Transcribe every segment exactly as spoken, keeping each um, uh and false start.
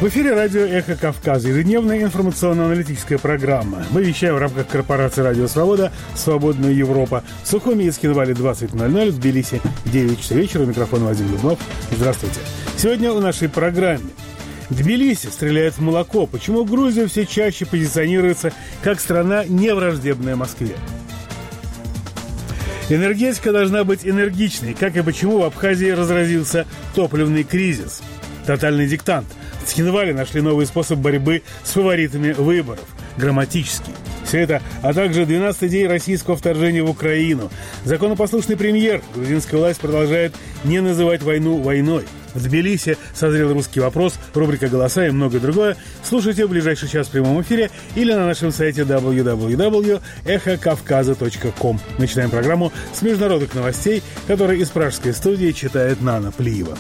В эфире радио «Эхо Кавказа», ежедневная информационно-аналитическая программа. Мы вещаем в рамках корпорации «Радио Свобода», «Свободная Европа». В Сухуми и Скинвале двадцать ноль ноль, в Тбилиси девять часов вечера. У микрофона Вадим Дубнов. Здравствуйте. Сегодня в нашей программе. Тбилиси стреляет в молоко. Почему Грузия все чаще позиционируется как страна, невраждебная Москве? Энергетика должна быть энергичной. Как и почему в Абхазии разразился топливный кризис? Тотальный диктант. В Цхинвале нашли новый способ борьбы с фаворитами выборов – грамматический. Все это, а также двенадцатый день российского вторжения в Украину. Законопослушный премьер. Грузинская власть продолжает не называть войну войной. В Тбилиси созрел русский вопрос, рубрика «Голоса» и многое другое. Слушайте в ближайший час в прямом эфире или на нашем сайте дабл ю дабл ю дабл ю точка эхо кавказа точка ком. Начинаем программу с международных новостей, которые из пражской студии читает Нана Плиева.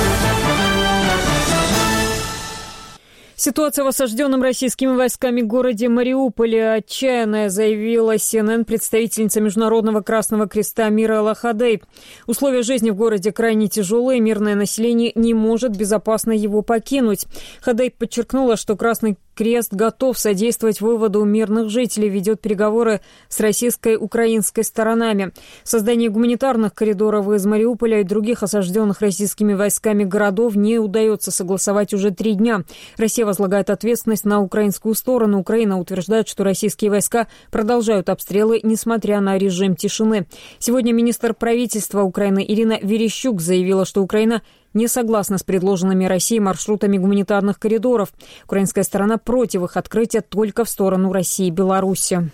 Ситуация в осажденном российскими войсками городе Мариуполе отчаянная, заявила Си Эн Эн представительница Международного Красного Креста Мира Лахадей. Условия жизни в городе крайне тяжелые, мирное население не может безопасно его покинуть. Хадей подчеркнула, что Красный Крест готов содействовать выводу мирных жителей, ведет переговоры с российской и украинской сторонами. Создание гуманитарных коридоров из Мариуполя и других осажденных российскими войсками городов не удается согласовать уже три дня. Россия возлагает ответственность на украинскую сторону. Украина утверждает, что российские войска продолжают обстрелы, несмотря на режим тишины. Сегодня министр правительства Украины Ирина Верещук заявила, что Украина не согласна с предложенными Россией маршрутами гуманитарных коридоров. Украинская сторона против их открытия только в сторону России и Беларуси.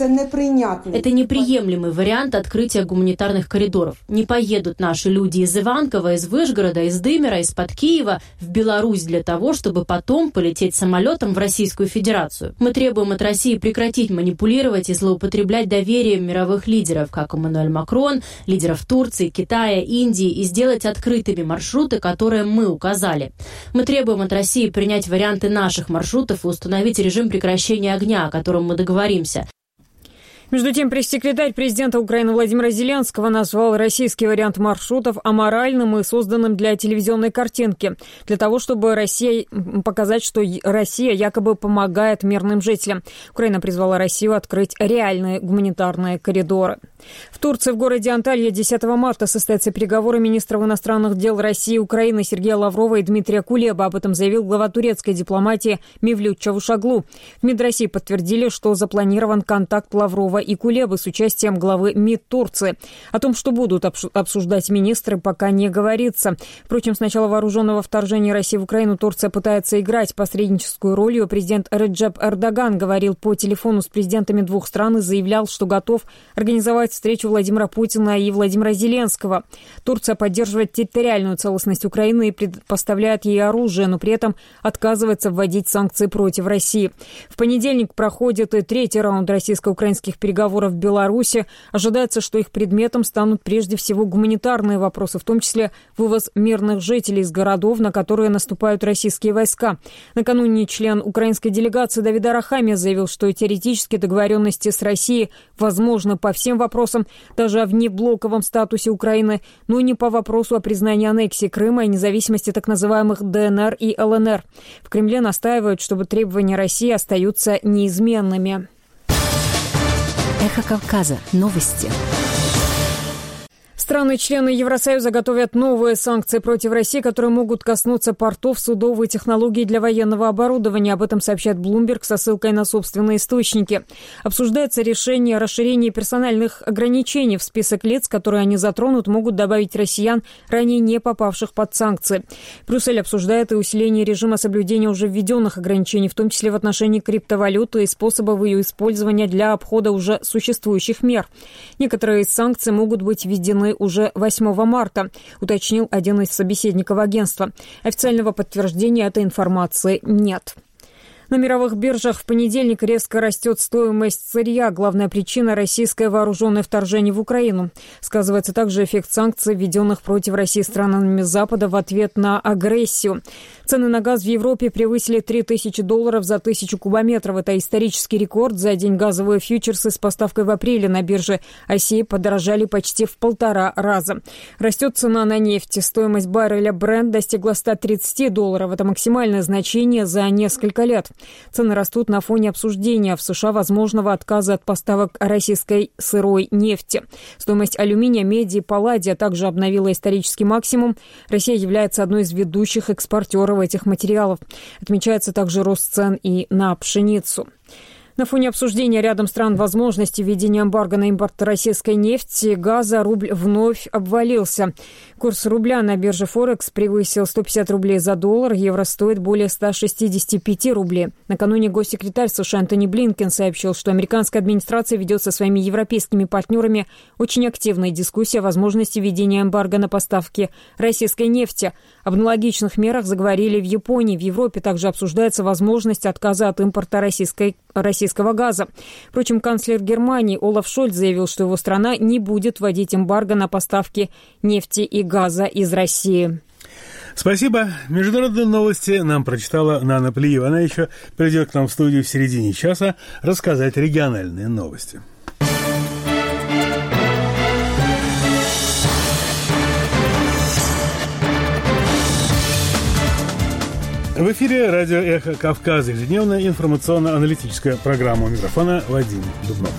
Это неприемлемый вариант открытия гуманитарных коридоров. Не поедут наши люди из Иванкова, из Вышгорода, из Дымера, из-под Киева в Беларусь для того, чтобы потом полететь самолетом в Российскую Федерацию. Мы требуем от России прекратить манипулировать и злоупотреблять доверием мировых лидеров, как Эммануэль Макрон, лидеров Турции, Китая, Индии, и сделать открытыми маршруты, которые мы указали. Мы требуем от России принять варианты наших маршрутов и установить режим прекращения огня, о котором мы договоримся. Между тем, пресс-секретарь президента Украины Владимира Зеленского назвал российский вариант маршрутов аморальным и созданным для телевизионной картинки, для того, чтобы Россия, показать, что Россия якобы помогает мирным жителям. Украина призвала Россию открыть реальные гуманитарные коридоры. В Турции, в городе Анталья, десятого марта состоятся переговоры министров иностранных дел России и Украины Сергея Лаврова и Дмитрия Кулеба. Об этом заявил глава турецкой дипломатии Мевлют Чавушоглу. В МИД России подтвердили, что запланирован контакт Лаврова и Кулебы с участием главы МИД Турции. О том, что будут обсуждать министры, пока не говорится. Впрочем, с начала вооруженного вторжения России в Украину Турция пытается играть посредническую роль. Ее президент Реджеп Эрдоган говорил по телефону с президентами двух стран и заявлял, что готов организовать встречу Владимира Путина и Владимира Зеленского. Турция поддерживает территориальную целостность Украины и предоставляет ей оружие, но при этом отказывается вводить санкции против России. В понедельник проходит и третий раунд российско-украинских переговоров в Беларуси. Ожидается, что их предметом станут прежде всего гуманитарные вопросы, в том числе вывоз мирных жителей из городов, на которые наступают российские войска. Накануне член украинской делегации Давид Арахамия заявил, что теоретически договоренности с Россией возможны по всем вопросам, даже о внеблоковом статусе Украины, но не по вопросу о признании аннексии Крыма и независимости так называемых Дэ Эн Эр и Эл Эн Эр. В Кремле настаивают, чтобы требования России остаются неизменными. Эхо Кавказа. Новости. Страны-члены Евросоюза готовят новые санкции против России, которые могут коснуться портов, судов и технологий для военного оборудования. Об этом сообщает Bloomberg со ссылкой на собственные источники. Обсуждается решение о расширении персональных ограничений. В список лиц, которые они затронут, могут добавить россиян, ранее не попавших под санкции. Брюссель обсуждает и усиление режима соблюдения уже введенных ограничений, в том числе в отношении криптовалюты и способов ее использования для обхода уже существующих мер. Некоторые из санкций могут быть введены уже восьмого марта, уточнил один из собеседников агентства. Официального подтверждения этой информации нет. На мировых биржах в понедельник резко растет стоимость сырья. Главная причина – российское вооруженное вторжение в Украину. Сказывается также эффект санкций, введенных против России странами Запада в ответ на агрессию. Цены на газ в Европе превысили три тысячи долларов за тысячу кубометров. Это исторический рекорд. За день газовые фьючерсы с поставкой в апреле на бирже России подорожали почти в полтора раза. Растет цена на нефть. Стоимость барреля Brent достигла ста тридцати долларов. Это максимальное значение за несколько лет. Цены растут на фоне обсуждения в США возможного отказа от поставок российской сырой нефти. Стоимость алюминия, меди и палладия также обновила исторический максимум. Россия является одной из ведущих экспортеров этих материалов. Отмечается также рост цен и на пшеницу. На фоне обсуждения рядом стран возможности введения эмбарго на импорт российской нефти, газа, рубль вновь обвалился. Курс рубля на бирже Форекс превысил сто пятьдесят рублей за доллар, евро стоит более ста шестидесяти пяти рублей. Накануне госсекретарь США Антони Блинкен сообщил, что американская администрация ведет со своими европейскими партнерами очень активные дискуссии о возможности введения эмбарго на поставки российской нефти. Об аналогичных мерах заговорили в Японии. В Европе также обсуждается возможность отказа от импорта российской российского газа. Впрочем, канцлер Германии Олаф Шольц заявил, что его страна не будет вводить эмбарго на поставки нефти и газа из России. Спасибо. Международные новости нам прочитала Нана Плиева. Она еще придет к нам в студию в середине часа рассказать региональные новости. В эфире радио «Эхо Кавказа», ежедневная информационно-аналитическая программа. У микрофона Вадим Дубнов.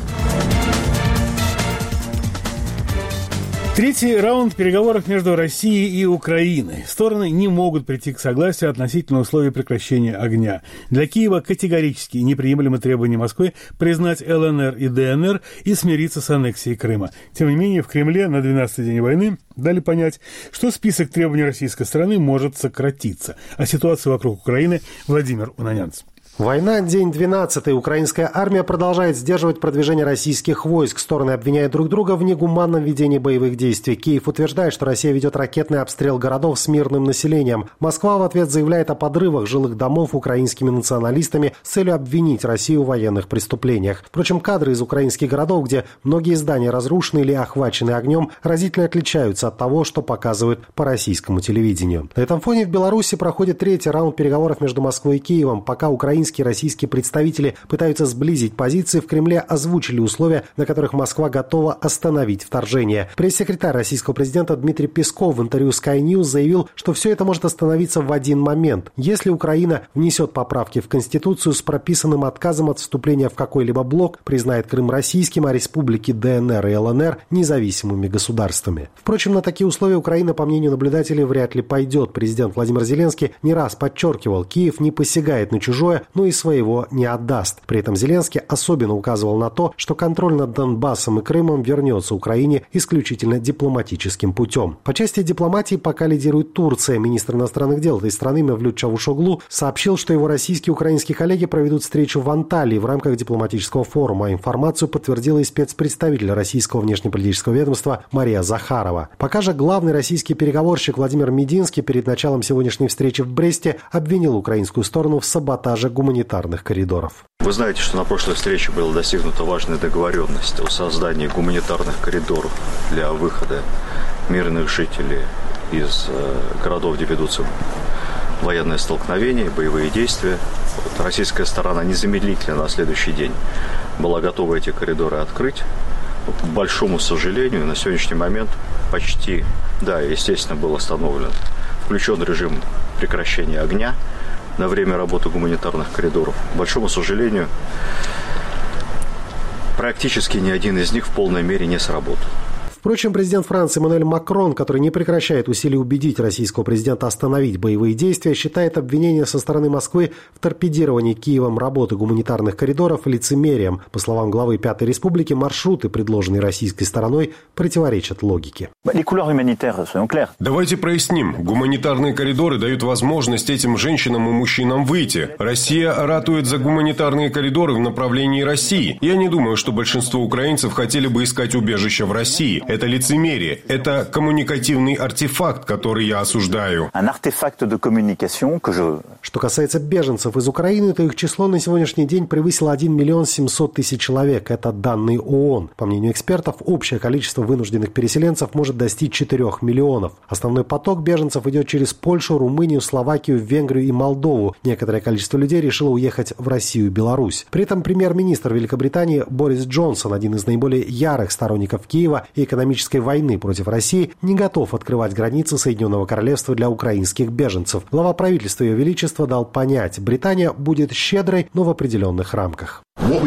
Третий раунд переговоров между Россией и Украиной. Стороны не могут прийти к согласию относительно условий прекращения огня. Для Киева категорически неприемлемы требования Москвы признать эл эн эр и дэ эн эр и смириться с аннексией Крыма. Тем не менее, в Кремле на двенадцатый день войны дали понять, что список требований российской стороны может сократиться. О ситуации вокруг Украины Владимир Унанянц. Война, день двенадцатый. Украинская армия продолжает сдерживать продвижение российских войск. Стороны обвиняют друг друга в негуманном ведении боевых действий. Киев утверждает, что Россия ведет ракетный обстрел городов с мирным населением. Москва в ответ заявляет о подрывах жилых домов украинскими националистами с целью обвинить Россию в военных преступлениях. Впрочем, кадры из украинских городов, где многие здания разрушены или охвачены огнем, разительно отличаются от того, что показывают по российскому телевидению. На этом фоне в Беларуси проходит третий раунд переговоров между Москвой и Киевом. Пока Украина Украинские и российские представители пытаются сблизить позиции, в Кремле озвучили условия, на которых Москва готова остановить вторжение. Пресс-секретарь российского президента Дмитрий Песков в интервью Sky News заявил, что все это может остановиться в один момент. Если Украина внесет поправки в Конституцию с прописанным отказом от вступления в какой-либо блок, признает Крым российским, а республики дэ эн эр и эл эн эр независимыми государствами. Впрочем, на такие условия Украина, по мнению наблюдателей, вряд ли пойдет. Президент Владимир Зеленский не раз подчеркивал, Киев не посягает на чужое, но и своего не отдаст. При этом Зеленский особенно указывал на то, что контроль над Донбассом и Крымом вернется Украине исключительно дипломатическим путем. По части дипломатии пока лидирует Турция. Министр иностранных дел этой страны Мевлют Чавушоглу сообщил, что его российские и украинские коллеги проведут встречу в Анталии в рамках дипломатического форума. Информацию подтвердила и спецпредставитель российского внешнеполитического ведомства Мария Захарова. Пока же главный российский переговорщик Владимир Мединский перед началом сегодняшней встречи в Бресте обвинил украинскую сторону в саботаже гуманитарных коридоров. Вы знаете, что на прошлой встрече была достигнута важная договоренность о создании гуманитарных коридоров для выхода мирных жителей из городов, где ведутся военные столкновения, боевые действия. Вот, российская сторона незамедлительно на следующий день была готова эти коридоры открыть. К большому сожалению, на сегодняшний момент почти, да, естественно, был остановлен, включен режим прекращения огня на время работы гуманитарных коридоров. К большому сожалению, практически ни один из них в полной мере не сработал. Впрочем, президент Франции Эммануэль Макрон, который не прекращает усилий убедить российского президента остановить боевые действия, считает обвинения со стороны Москвы в торпедировании Киевом работы гуманитарных коридоров лицемерием. По словам главы Пятой Республики, маршруты, предложенные российской стороной, противоречат логике. Давайте проясним. Гуманитарные коридоры дают возможность этим женщинам и мужчинам выйти. Россия ратует за гуманитарные коридоры в направлении России. Я не думаю, что большинство украинцев хотели бы искать убежище в России. Это лицемерие. Это коммуникативный артефакт, который я осуждаю. Что касается беженцев из Украины, то их число на сегодняшний день превысило один миллион семьсот тысяч человек. Это данные ООН. По мнению экспертов, общее количество вынужденных переселенцев может достичь четырёх миллионов. Основной поток беженцев идет через Польшу, Румынию, Словакию, Венгрию и Молдову. Некоторое количество людей решило уехать в Россию и Беларусь. При этом премьер-министр Великобритании Борис Джонсон, один из наиболее ярых сторонников Киева и экономической войны против России, не готов открывать границы Соединенного Королевства для украинских беженцев. Глава правительства Ее Величества дал понять, Британия будет щедрой, но в определенных рамках.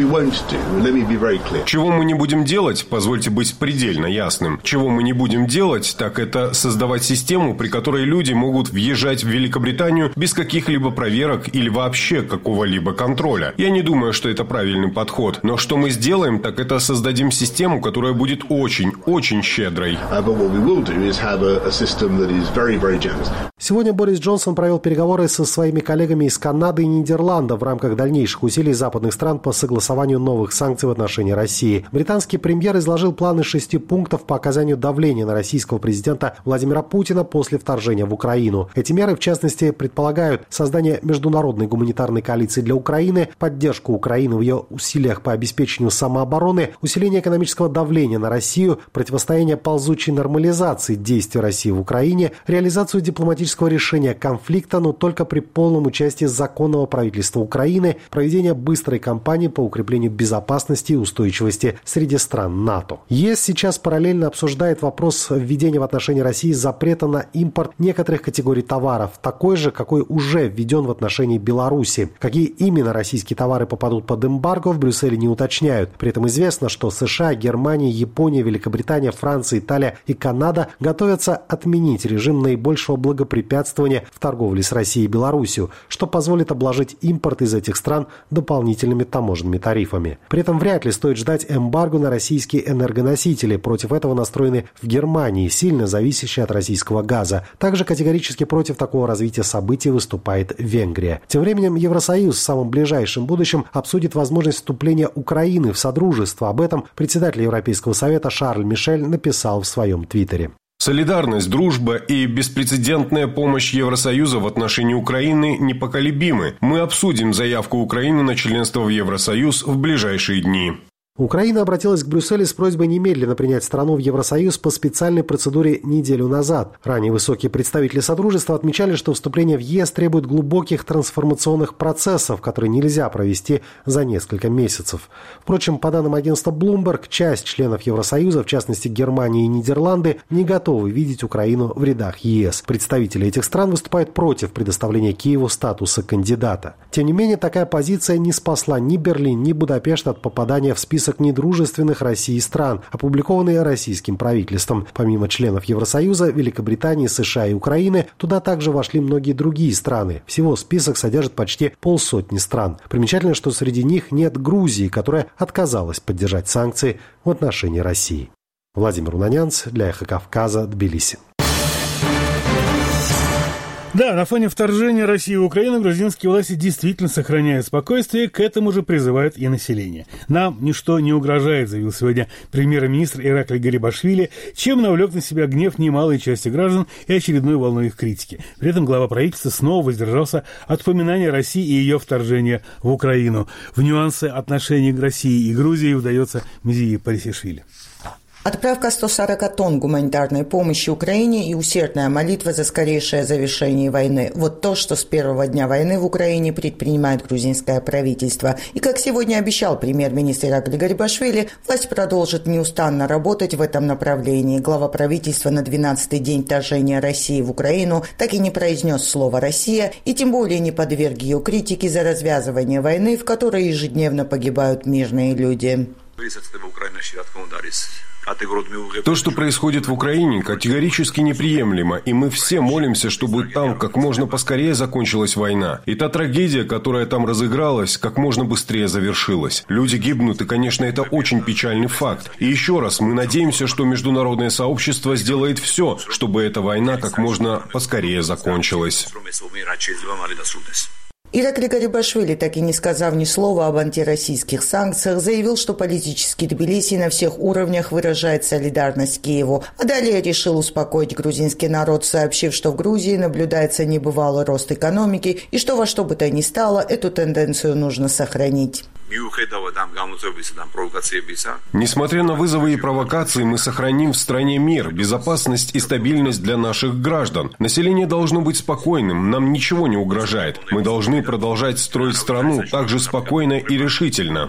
Чего мы не будем делать, позвольте быть предельно ясным. Чего мы не будем делать, так это создавать систему, при которой люди могут въезжать в Великобританию без каких-либо проверок или вообще какого-либо контроля. Я не думаю, что это правильный подход. Но что мы сделаем, так это создадим систему, которая будет очень, очень щедрой. Сегодня Борис Джонсон провел переговоры со своими коллегами из Канады и Нидерландов в рамках дальнейших усилий западных стран по согласованию новых санкций в отношении России. Британский премьер изложил планы шести пунктов по оказанию давления на российского президента Владимира Путина после вторжения в Украину. Эти меры, в частности, предполагают создание международной гуманитарной коалиции для Украины, поддержку Украины в ее усилиях по обеспечению самообороны, усиление экономического давления на Россию, противостояние ползучей нормализации действий России в Украине, реализацию дипломатического решения конфликта, но только при полном участии законного правительства Украины, проведение быстрой кампании по укреплению безопасности и устойчивости среди стран НАТО. ЕС сейчас параллельно обсуждает вопрос введения в отношении России запрета на импорт некоторых категорий товаров, такой же, какой уже введен в отношении Беларуси. Какие именно российские товары попадут под эмбарго, в Брюсселе не уточняют. При этом известно, что США, Германия, Япония, Великобритания, Франция, Италия и Канада готовятся отменить режим наибольшего благопрепятствования в торговле с Россией и Беларусью, что позволит обложить импорт из этих стран дополнительными таможенными тарифами. При этом вряд ли стоит ждать эмбарго на российские энергоносители. Против этого настроены в Германии, сильно зависящие от российского газа. Также категорически против такого развития событий выступает Венгрия. Тем временем Евросоюз в самом ближайшем будущем обсудит возможность вступления Украины в Содружество. Об этом председатель Европейского совета Шарль Мишель написал в своем твиттере. Солидарность, дружба и беспрецедентная помощь Евросоюза в отношении Украины непоколебимы. Мы обсудим заявку Украины на членство в Евросоюз в ближайшие дни. Украина обратилась к Брюсселю с просьбой немедленно принять страну в Евросоюз по специальной процедуре неделю назад. Ранее высокие представители Содружества отмечали, что вступление в ЕС требует глубоких трансформационных процессов, которые нельзя провести за несколько месяцев. Впрочем, по данным агентства Bloomberg, часть членов Евросоюза, в частности Германия и Нидерланды, не готовы видеть Украину в рядах ЕС. Представители этих стран выступают против предоставления Киеву статуса кандидата. Тем не менее, такая позиция не спасла ни Берлин, ни Будапешт от попадания в список недружественных России стран, опубликованные российским правительством. Помимо членов Евросоюза, Великобритании, США и Украины, туда также вошли многие другие страны. Всего список содержит почти полсотни стран. Примечательно, что среди них нет Грузии, которая отказалась поддержать санкции в отношении России. Владимир Унанянц для Эхо Кавказа, Тбилиси. Да, на фоне вторжения России в Украину грузинские власти действительно сохраняют спокойствие, к этому же призывают и население. Нам ничто не угрожает, заявил сегодня премьер-министр Ираклий Гарибашвили, чем навлек на себя гнев немалой части граждан и очередной волной их критики. При этом глава правительства снова воздержался от упоминания России и ее вторжения в Украину. В нюансы отношений к России и Грузии вдается Мзии Парисишвили. Отправка ста сорока тонн гуманитарной помощи Украине и усердная молитва за скорейшее завершение войны. Вот то, что с первого дня войны в Украине предпринимает грузинское правительство. И, как сегодня обещал премьер-министр Ираклий Гарибашвили, власть продолжит неустанно работать в этом направлении. Глава правительства на двенадцатый день вторжения России в Украину так и не произнес слово «Россия» и тем более не подверг ее критике за развязывание войны, в которой ежедневно погибают мирные люди. То, что происходит в Украине, категорически неприемлемо, и мы все молимся, чтобы там как можно поскорее закончилась война. И та трагедия, которая там разыгралась, как можно быстрее завершилась. Люди гибнут, и, конечно, это очень печальный факт. И еще раз, мы надеемся, что международное сообщество сделает все, чтобы эта война как можно поскорее закончилась. Иракли Гарибашвили, так и не сказав ни слова об антироссийских санкциях, заявил, что политический Тбилиси на всех уровнях выражает солидарность Киеву. А далее решил успокоить грузинский народ, сообщив, что в Грузии наблюдается небывалый рост экономики и что во что бы то ни стало, эту тенденцию нужно сохранить. Несмотря на вызовы и провокации, мы сохраним в стране мир, безопасность и стабильность для наших граждан. Население должно быть спокойным, нам ничего не угрожает. Мы должны продолжать строить страну также спокойно и решительно.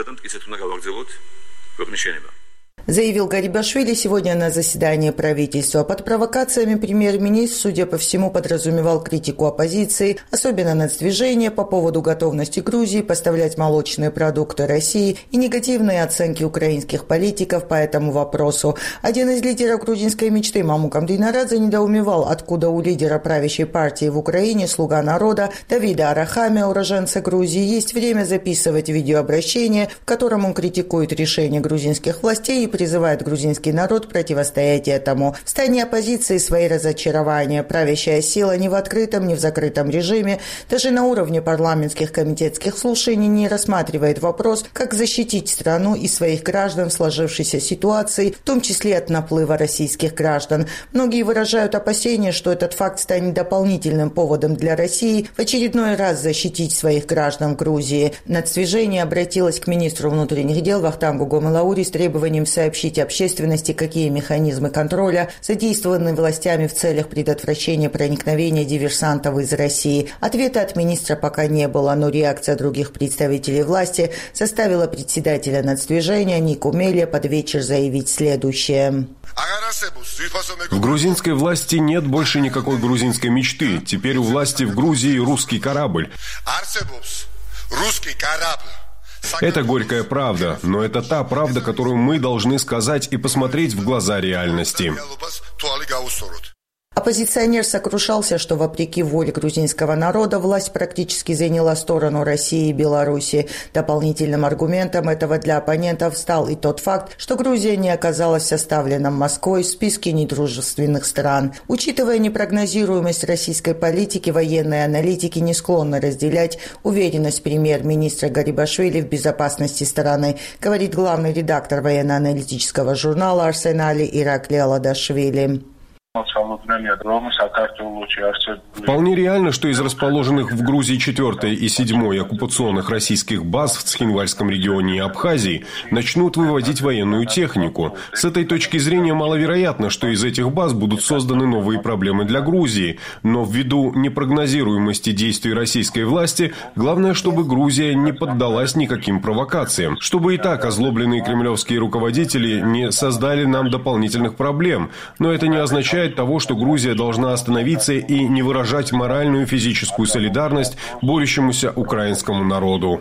Заявил Гарибашвили сегодня на заседании правительства. Под провокациями премьер-министр, судя по всему, подразумевал критику оппозиции, особенно нацдвижения по поводу готовности Грузии поставлять молочные продукты России и негативные оценки украинских политиков по этому вопросу. Один из лидеров грузинской мечты Мамук Амдинарадзе недоумевал, откуда у лидера правящей партии в Украине «Слуга народа» Давида Арахамия, уроженца Грузии, есть время записывать видеообращение, в котором он критикует решения грузинских властей и призывает грузинский народ противостоять этому. В стане оппозиции свои разочарования. Правящая сила ни в открытом, ни в закрытом режиме, даже на уровне парламентских комитетских слушаний не рассматривает вопрос, как защитить страну и своих граждан в сложившейся ситуации, в том числе от наплыва российских граждан. Многие выражают опасения, что этот факт станет дополнительным поводом для России в очередной раз защитить своих граждан в Грузии. Нацдвижение обратилось к министру внутренних дел Вахтангу Гомелаури с требованием сообщить общественности, какие механизмы контроля задействованы властями в целях предотвращения проникновения диверсантов из России. Ответа от министра пока не было, но реакция других представителей власти заставила председателя нацдвижения Нику Мелия под вечер заявить следующее. В грузинской власти нет больше никакой грузинской мечты. Теперь у власти в Грузии русский корабль. Русский корабль. Это горькая правда, но это та правда, которую мы должны сказать и посмотреть в глаза реальности. Оппозиционер сокрушался, что вопреки воле грузинского народа власть практически заняла сторону России и Беларуси. Дополнительным аргументом этого для оппонентов стал и тот факт, что Грузия не оказалась составлена Москвой в списке недружественных стран. Учитывая непрогнозируемость российской политики, военные аналитики не склонны разделять уверенность премьер-министра Гарибашвили в безопасности страны, говорит главный редактор военно-аналитического журнала «Арсен Али» Иракли Аладашвили. Вполне реально, что из расположенных в Грузии четвертой и седьмой оккупационных российских баз в Цхинвальском регионе и Абхазии начнут выводить военную технику. С этой точки зрения маловероятно, что из этих баз будут созданы новые проблемы для Грузии. Но ввиду непрогнозируемости действий российской власти, главное, чтобы Грузия не поддалась никаким провокациям. Чтобы и так озлобленные кремлевские руководители не создали нам дополнительных проблем. Но это не означает того, что Грузия должна остановиться и не выражать моральную и физическую солидарность борющемуся украинскому народу.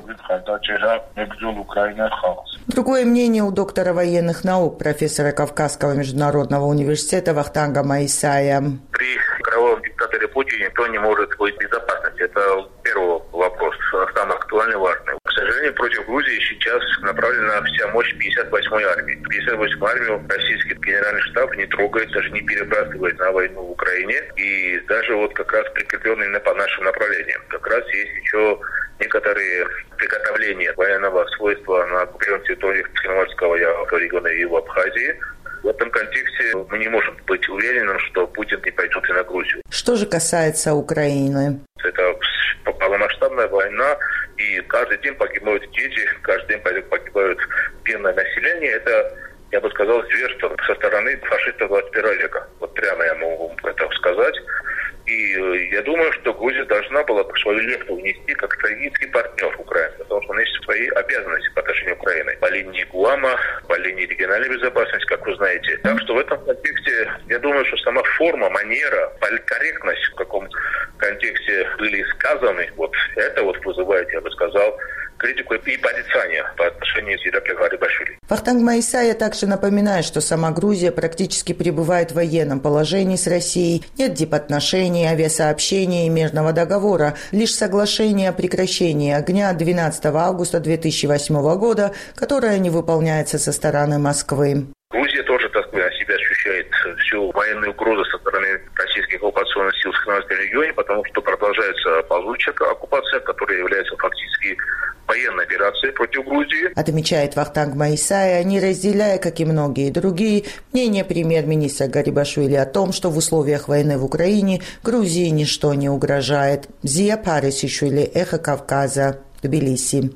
Другое мнение у доктора военных наук, профессора Кавказского международного университета Вахтанга Маисая. При кровавом диктаторе Путине никто не может быть в безопасности. Это первый вопрос, самый актуальный, важный. К сожалению, против Грузии сейчас направлена вся мощь пятьдесят восьмой армии. пятьдесят восьмую армию российский генеральный штаб не трогает, даже не перебрасывает на войну в Украине. И даже вот как раз прикрепленные на, по нашим направлениям. Как раз есть еще некоторые приготовления военного свойства на оккупированных территориях Цхинвальского региона и в Абхазии. В этом контексте мы не можем быть уверенным, что Путин не пойдет и на Грузию. Что же касается Украины? Это полномасштабная война, и каждый день погибают дети, каждый день погибают мирное население. Это, я бы сказал, зверство со стороны фашистов двадцать первого века. Вот прямо я могу это сказать. И я думаю, что Грузия должна была свою лепту внести как стратегический партнер Украины, потому что она есть свои обязанности по отношению к Украине. По линии ГУАМа, по линии региональной безопасности, как вы знаете. Так что в этом контексте, я думаю, что сама форма, манера, политкорректность, в каком контексте были сказаны, вот это вот вызывает, я бы сказал, критику и порицание по отношению к Иракли Гарибашвили. Вахтанг Маисая также напоминает, что сама Грузия практически пребывает в военном положении с Россией. Нет дипотношений, авиасообщения и мирного договора. Лишь соглашение о прекращении огня двенадцатого августа две тысячи восьмого года, которое не выполняется со стороны Москвы. Грузия тоже, так сказать, себя ощущает всю военную угрозу со стороны российских оккупационных сил в Херсонском регионе, потому что продолжается ползучая оккупация, которая является фактически военной операцией против Грузии. Отмечает Вахтанг Маисая, не разделяя, как и многие другие, мнение премьер-министра Гарибашвили о том, что в условиях войны в Украине Грузии ничто не угрожает. Зия Парисишвили, Эхо Кавказа, Тбилиси.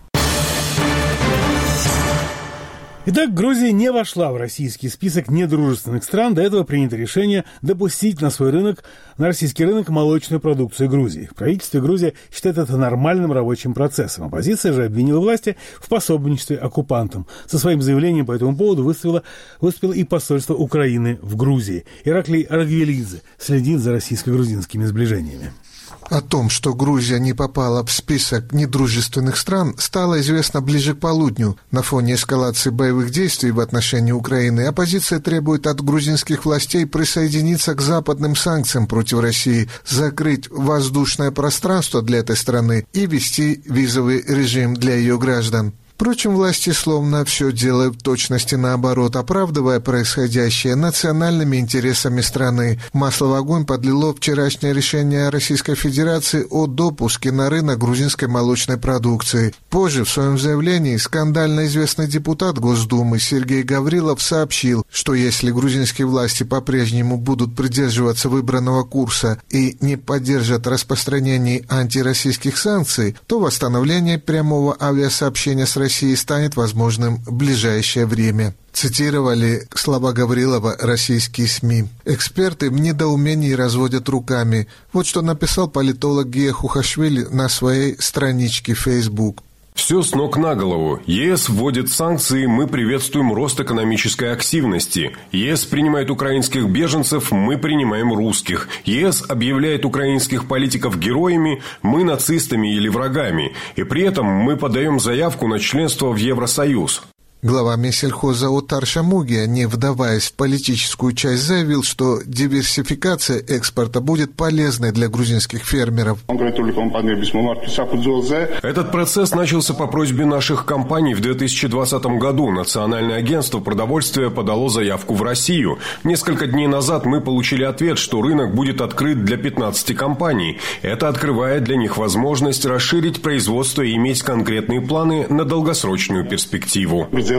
Итак, Грузия не вошла в российский список недружественных стран. До этого принято решение допустить на свой рынок, на российский рынок молочную продукцию Грузии. В правительстве Грузии считает это нормальным рабочим процессом. Оппозиция же обвинила власти в пособничестве оккупантам. Со своим заявлением по этому поводу выступило, выступило и посольство Украины в Грузии. Ираклий Аргвелидзе следит за российско-грузинскими сближениями. О том, что Грузия не попала в список недружественных стран, стало известно ближе к полудню. На фоне эскалации боевых действий в отношении Украины оппозиция требует от грузинских властей присоединиться к западным санкциям против России, закрыть воздушное пространство для этой страны и ввести визовый режим для ее граждан. Впрочем, власти словно все делают в точности наоборот, оправдывая происходящее национальными интересами страны. Масло в огонь подлило вчерашнее решение Российской Федерации о допуске на рынок грузинской молочной продукции. Позже в своем заявлении скандально известный депутат Госдумы Сергей Гаврилов сообщил, что если грузинские власти по-прежнему будут придерживаться выбранного курса и не поддержат распространение антироссийских санкций, то восстановление прямого авиасообщения с Россией России станет возможным в ближайшее время. Цитировали слова Гаврилова российские СМИ. Эксперты в недоумении разводят руками. Вот что написал политолог Гия Хухашвили на своей страничке в Facebook. Все с ног на голову. ЕС вводит санкции, мы приветствуем рост экономической активности. ЕС принимает украинских беженцев, мы принимаем русских. ЕС объявляет украинских политиков героями, мы нацистами или врагами. И при этом мы подаем заявку на членство в Евросоюз. Глава Минсельхоза Отар Шамугия, не вдаваясь в политическую часть, заявил, что диверсификация экспорта будет полезной для грузинских фермеров. Этот процесс начался по просьбе наших компаний в две тысячи двадцатом году. Национальное агентство продовольствия подало заявку в Россию. Несколько дней назад мы получили ответ, что рынок будет открыт для пятнадцати компаний. Это открывает для них возможность расширить производство и иметь конкретные планы на долгосрочную перспективу. А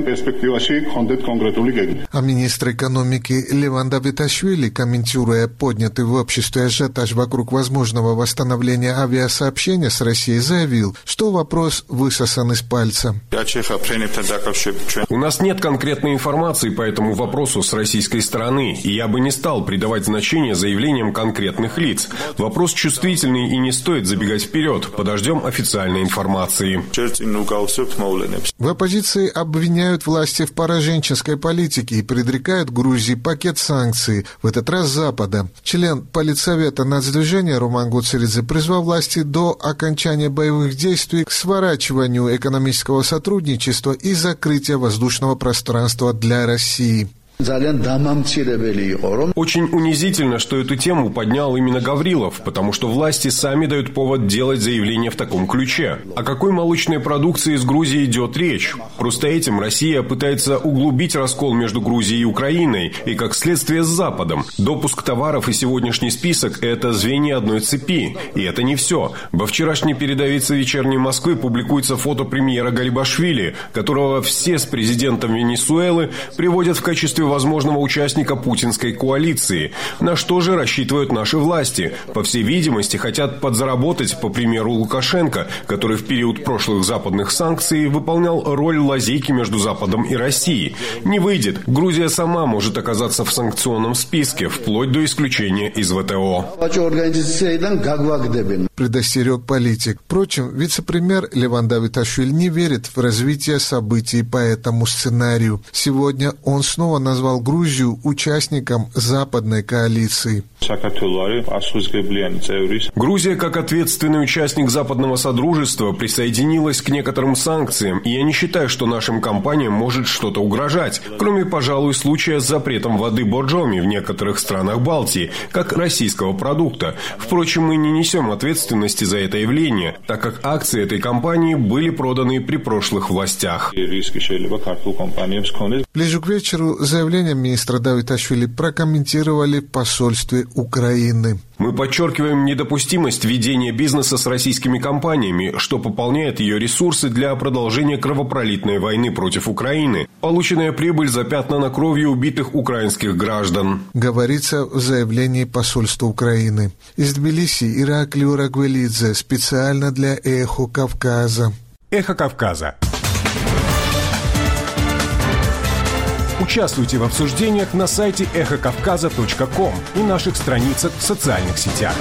министр экономики Леван Давиташвили, комментируя поднятый в обществе ажиотаж вокруг возможного восстановления авиасообщения с Россией, заявил, что вопрос высосан из пальца. У нас нет конкретной информации по этому вопросу с российской стороны, и я бы не стал придавать значение заявлениям конкретных лиц. Вопрос чувствительный и не стоит забегать вперед. Подождем официальной информации. В оппозиции обвиняют власти в пораженческой политике и предрекают Грузии пакет санкций, в этот раз Запада. Член Политсовета нацдвижения Роман Гуцеридзе призвал власти до окончания боевых действий к сворачиванию экономического сотрудничества и закрытия воздушного пространства для России. Очень унизительно, что эту тему поднял именно Гаврилов, потому что власти сами дают повод делать заявление в таком ключе. О какой молочной продукции из Грузии идет речь? Просто этим Россия пытается углубить раскол между Грузией и Украиной и, как следствие, с Западом. Допуск товаров и сегодняшний список – это звенья одной цепи. И это не все. Во вчерашней передовице «Вечерней Москвы» публикуется фото премьера Гарибашвили, которого все с президентом Венесуэлы приводят в качестве возможного участника путинской коалиции. На что же рассчитывают наши власти? По всей видимости, хотят подзаработать, по примеру Лукашенко, который в период прошлых западных санкций выполнял роль лазейки между Западом и Россией. Не выйдет. Грузия сама может оказаться в санкционном списке, вплоть до исключения из ВТО. Предостерег политик. Впрочем, вице-премьер Леван Давиташвили не верит в развитие событий по этому сценарию. Сегодня он снова назвал Грузию участником западной коалиции. Грузия, как ответственный участник западного содружества, присоединилась к некоторым санкциям, и я не считаю, что нашим компаниям может что-то угрожать, кроме, пожалуй, случая с запретом воды Боржоми в некоторых странах Балтии, как российского продукта. Впрочем, мы не несем ответственности за это явление, так как акции этой компании были проданы при прошлых властях. Ближе к вечеру заявление заявление министра Давиташвили прокомментировали в посольстве Украины. Мы подчеркиваем недопустимость ведения бизнеса с российскими компаниями, что пополняет ее ресурсы для продолжения кровопролитной войны против Украины. Полученная прибыль запятнана кровью убитых украинских граждан. Говорится в заявлении посольства Украины. Из Тбилиси Ираклий Урагвелидзе специально для «Эхо Кавказа». «Эхо Кавказа». Участвуйте в обсуждениях на сайте эхо кавказа точка ком и наших страницах в социальных сетях.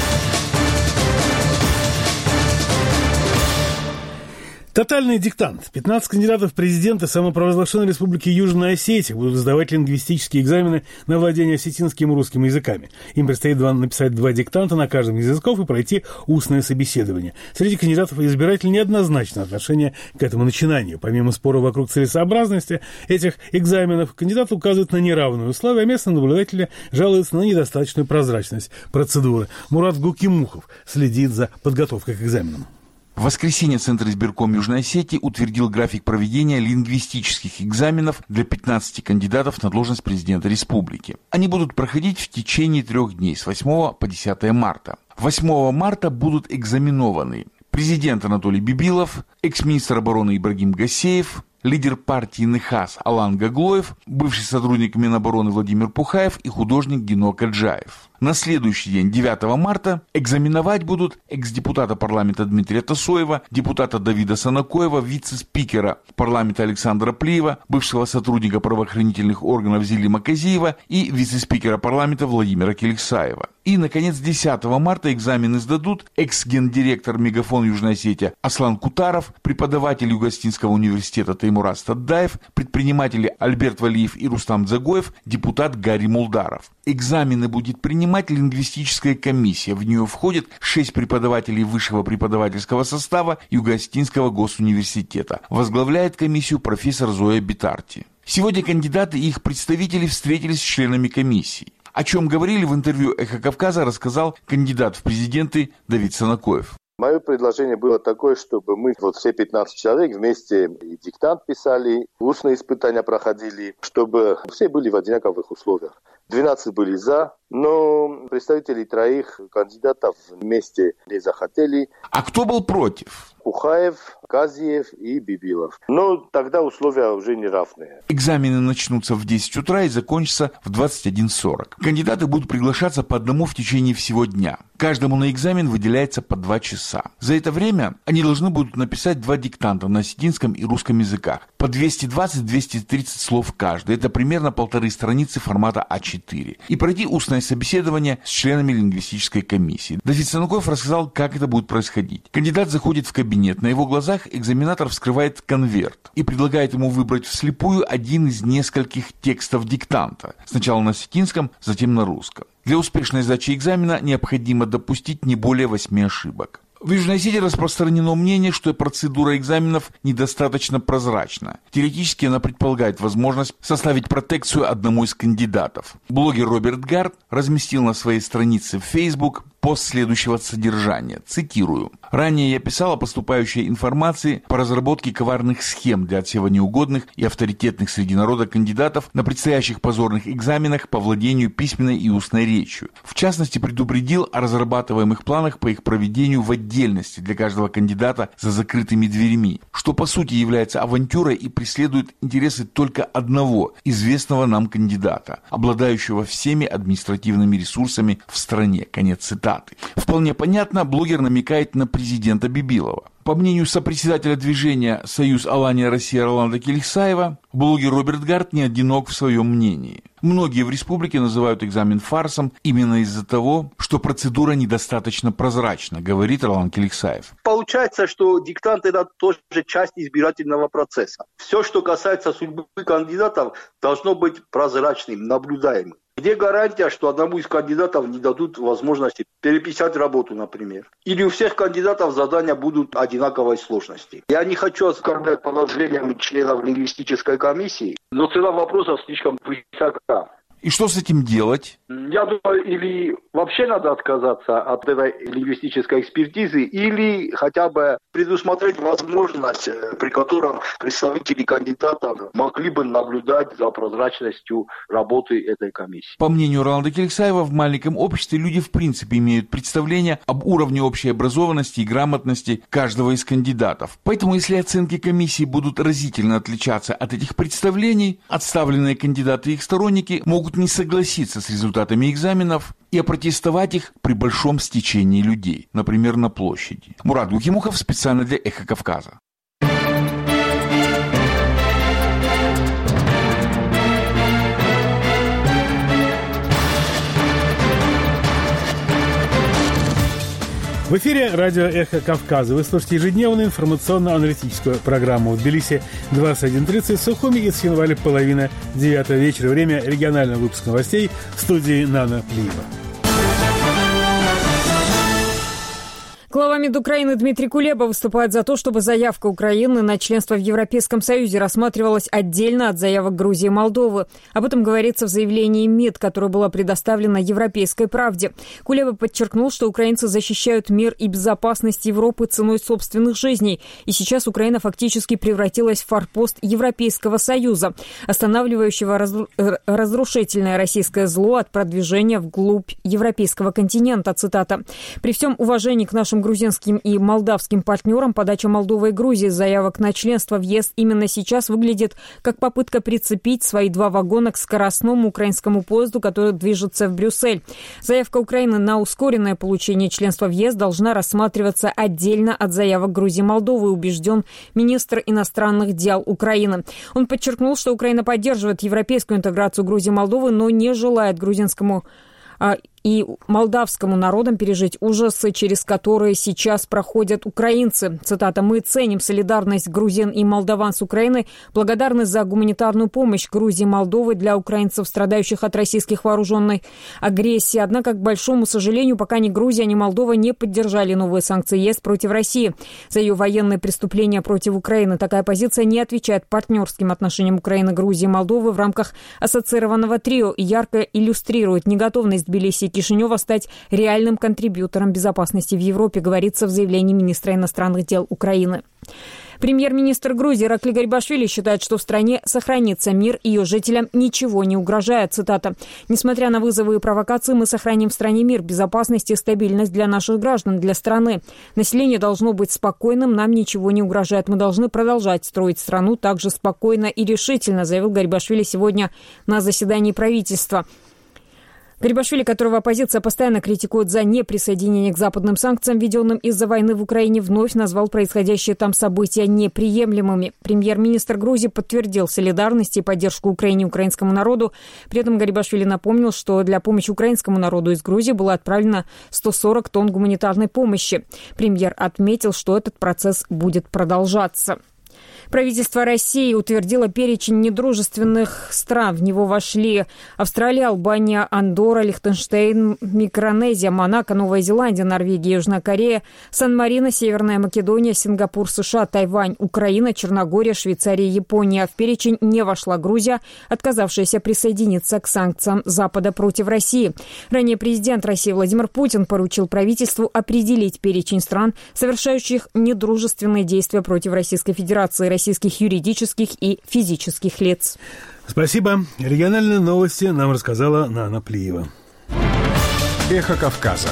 Тотальный диктант. пятнадцать кандидатов в президенты самопровозглашенной республики Южная Осетия будут сдавать лингвистические экзамены на владение осетинским и русским языками. Им предстоит два, написать два диктанта на каждом из языков и пройти устное собеседование. Среди кандидатов и избирателей неоднозначное отношение к этому начинанию. Помимо спора вокруг целесообразности этих экзаменов, кандидаты указывают на неравные условия, а местные наблюдатели жалуются на недостаточную прозрачность процедуры. Мурат Гукимухов следит за подготовкой к экзаменам. В воскресенье Центр избирком Южной Осетии утвердил график проведения лингвистических экзаменов для пятнадцати кандидатов на должность президента республики. Они будут проходить в течение трех дней с восьмого по десятое марта. восьмого марта будут экзаменованы президент Анатолий Бибилов, экс-министр обороны Ибрагим Гасеев, лидер партии НХАС Алан Гаглоев, бывший сотрудник Минобороны Владимир Пухаев и художник Гино Каджаев. На следующий день, девятого марта, экзаменовать будут экс-депутата парламента Дмитрия Тасоева, депутата Давида Санакоева, вице-спикера парламента Александра Плиева, бывшего сотрудника правоохранительных органов Зилима Казиева и вице-спикера парламента Владимира Келексаева. И, наконец, десятого марта экзамены сдадут экс-гендиректор Мегафон Южной Осетии Аслан Кутаров, преподаватель Юго-Осетинского университета Таймураз Стаддаев, предприниматели Альберт Валиев и Рустам Дзагоев, депутат Гарри Мулдаров. Экзамены будет принимать лингвистическая комиссия. В нее входят шесть преподавателей высшего преподавательского состава Юго-Осетинского госуниверситета. Возглавляет комиссию профессор Зоя Битарти. Сегодня кандидаты и их представители встретились с членами комиссии. О чем говорили в интервью «Эхо Кавказа», рассказал кандидат в президенты Давид Санакоев. Мое предложение было такое, чтобы мы, вот все пятнадцать человек, вместе и диктант писали, устные испытания проходили, чтобы все были в одинаковых условиях. двенадцать были за, но представители троих кандидатов вместе не захотели. А кто был против? Пухаев, Казиев и Бибилов. Но тогда условия уже не равные. Экзамены начнутся в десять утра и закончатся в двадцать один сорок. Кандидаты будут приглашаться по одному в течение всего дня. Каждому на экзамен выделяется по два часа. За это время они должны будут написать два диктанта на осетинском и русском языках. По двести двадцать - двести тридцать слов каждый. Это примерно полторы страницы формата а четыре. И пройти устное собеседование с членами лингвистической комиссии. Давид Санакоев рассказал, как это будет происходить. Кандидат заходит в кабинет. На его глазах экзаменатор вскрывает конверт и предлагает ему выбрать вслепую один из нескольких текстов диктанта. Сначала на осетинском, затем на русском. Для успешной сдачи экзамена необходимо допустить не более восьми ошибок. В Южной Осетии распространено мнение, что процедура экзаменов недостаточно прозрачна. Теоретически она предполагает возможность составить протекцию одному из кандидатов. Блогер Роберт Гард разместил на своей странице в Facebook пост следующего содержания. Цитирую. «Ранее я писал о поступающей информации по разработке коварных схем для отсева неугодных и авторитетных среди народа кандидатов на предстоящих позорных экзаменах по владению письменной и устной речью. В частности, предупредил о разрабатываемых планах по их проведению в отдельности для каждого кандидата за закрытыми дверьми, что по сути является авантюрой и преследует интересы только одного известного нам кандидата, обладающего всеми административными ресурсами в стране». Конец цитаты. Вполне понятно, блогер намекает на президента Бибилова. По мнению сопредседателя движения «Союз Алания Россия» Роланда Келексаева, блогер Роберт Гард не одинок в своем мнении. Многие в республике называют экзамен фарсом именно из-за того, что процедура недостаточно прозрачна, говорит Роланд Келексаев. Получается, что диктант – это тоже часть избирательного процесса. Все, что касается судьбы кандидатов, должно быть прозрачным, наблюдаемым. Где гарантия, что одному из кандидатов не дадут возможности переписать работу, например? Или у всех кандидатов задания будут одинаковой сложности? Я не хочу оскорблять положением членов лингвистической комиссии, но цена вопросов слишком высока. И что с этим делать? Я думаю, или вообще надо отказаться от этой лингвистической экспертизы, или хотя бы предусмотреть возможность, при которой представители кандидатов могли бы наблюдать за прозрачностью работы этой комиссии. По мнению Роланда Келексаева, в маленьком обществе люди в принципе имеют представление об уровне общей образованности и грамотности каждого из кандидатов. Поэтому, если оценки комиссии будут разительно отличаться от этих представлений, отставленные кандидаты и их сторонники могут не согласиться с результатами экзаменов и опротестовать их при большом стечении людей, например, на площади. Мурат Гухимухов специально для «Эхо Кавказа». В эфире радио «Эхо Кавказа». Вы слушаете ежедневную информационно-аналитическую программу. В Тбилиси двадцать один тридцать, в Сухуми и Цхинвале половина девятого вечера. Время регионального выпуска новостей в студии Нана Плиева. Глава МИД Украины Дмитрий Кулеба выступает за то, чтобы заявка Украины на членство в Европейском Союзе рассматривалась отдельно от заявок Грузии и Молдовы. Об этом говорится в заявлении МИД, которое было предоставлено «Европейской правде». Кулеба подчеркнул, что украинцы защищают мир и безопасность Европы ценой собственных жизней. И сейчас Украина фактически превратилась в форпост Европейского Союза, останавливающего разру... разрушительное российское зло от продвижения вглубь европейского континента. Цитата. «При всем уважении к нашим грузинским и молдавским партнерам подача Молдовы и Грузии заявок на членство в ЕС именно сейчас выглядит как попытка прицепить свои два вагона к скоростному украинскому поезду, который движется в Брюссель. Заявка Украины на ускоренное получение членства в ЕС должна рассматриваться отдельно от заявок Грузии и Молдовы, убежден министр иностранных дел Украины. Он подчеркнул, что Украина поддерживает европейскую интеграцию Грузии и Молдовы, но не желает грузинскому и молдавскому народам пережить ужасы, через которые сейчас проходят украинцы. Цитата. «Мы ценим солидарность грузин и молдаван с Украиной, благодарны за гуманитарную помощь Грузии и Молдовы для украинцев, страдающих от российских вооруженной агрессии. Однако, к большому сожалению, пока ни Грузия, ни Молдова не поддержали новые санкции ЕС против России за ее военные преступления против Украины. Такая позиция не отвечает партнерским отношениям Украины, Грузии и Молдовы в рамках ассоциированного трио и ярко иллюстрирует неготовность Тбилиси и Кишинева стать реальным контрибьютором безопасности в Европе, говорится в заявлении министра иностранных дел Украины. Премьер-министр Грузии Иракли Гарибашвили считает, что в стране сохранится мир, ее жителям ничего не угрожает. Цитата. «Несмотря на вызовы и провокации, мы сохраним в стране мир, безопасность и стабильность для наших граждан, для страны. Население должно быть спокойным, нам ничего не угрожает. Мы должны продолжать строить страну также спокойно и решительно», заявил Гарибашвили сегодня на заседании правительства. Гарибашвили, которого оппозиция постоянно критикует за неприсоединение к западным санкциям, введенным из-за войны в Украине, вновь назвал происходящие там события неприемлемыми. Премьер-министр Грузии подтвердил солидарность и поддержку Украине и украинскому народу. При этом Гарибашвили напомнил, что для помощи украинскому народу из Грузии было отправлено сто сорок тонн гуманитарной помощи. Премьер отметил, что этот процесс будет продолжаться. Правительство России утвердило перечень недружественных стран. В него вошли Австралия, Албания, Андорра, Лихтенштейн, Микронезия, Монако, Новая Зеландия, Норвегия, Южная Корея, Сан-Марино, Северная Македония, Сингапур, США, Тайвань, Украина, Черногория, Швейцария, Япония. В перечень не вошла Грузия, отказавшаяся присоединиться к санкциям Запада против России. Ранее президент России Владимир Путин поручил правительству определить перечень стран, совершающих недружественные действия против Российской Федерации, российских юридических и физических лиц. Спасибо. Региональные новости нам рассказала Нана Плиева. Эхо Кавказа.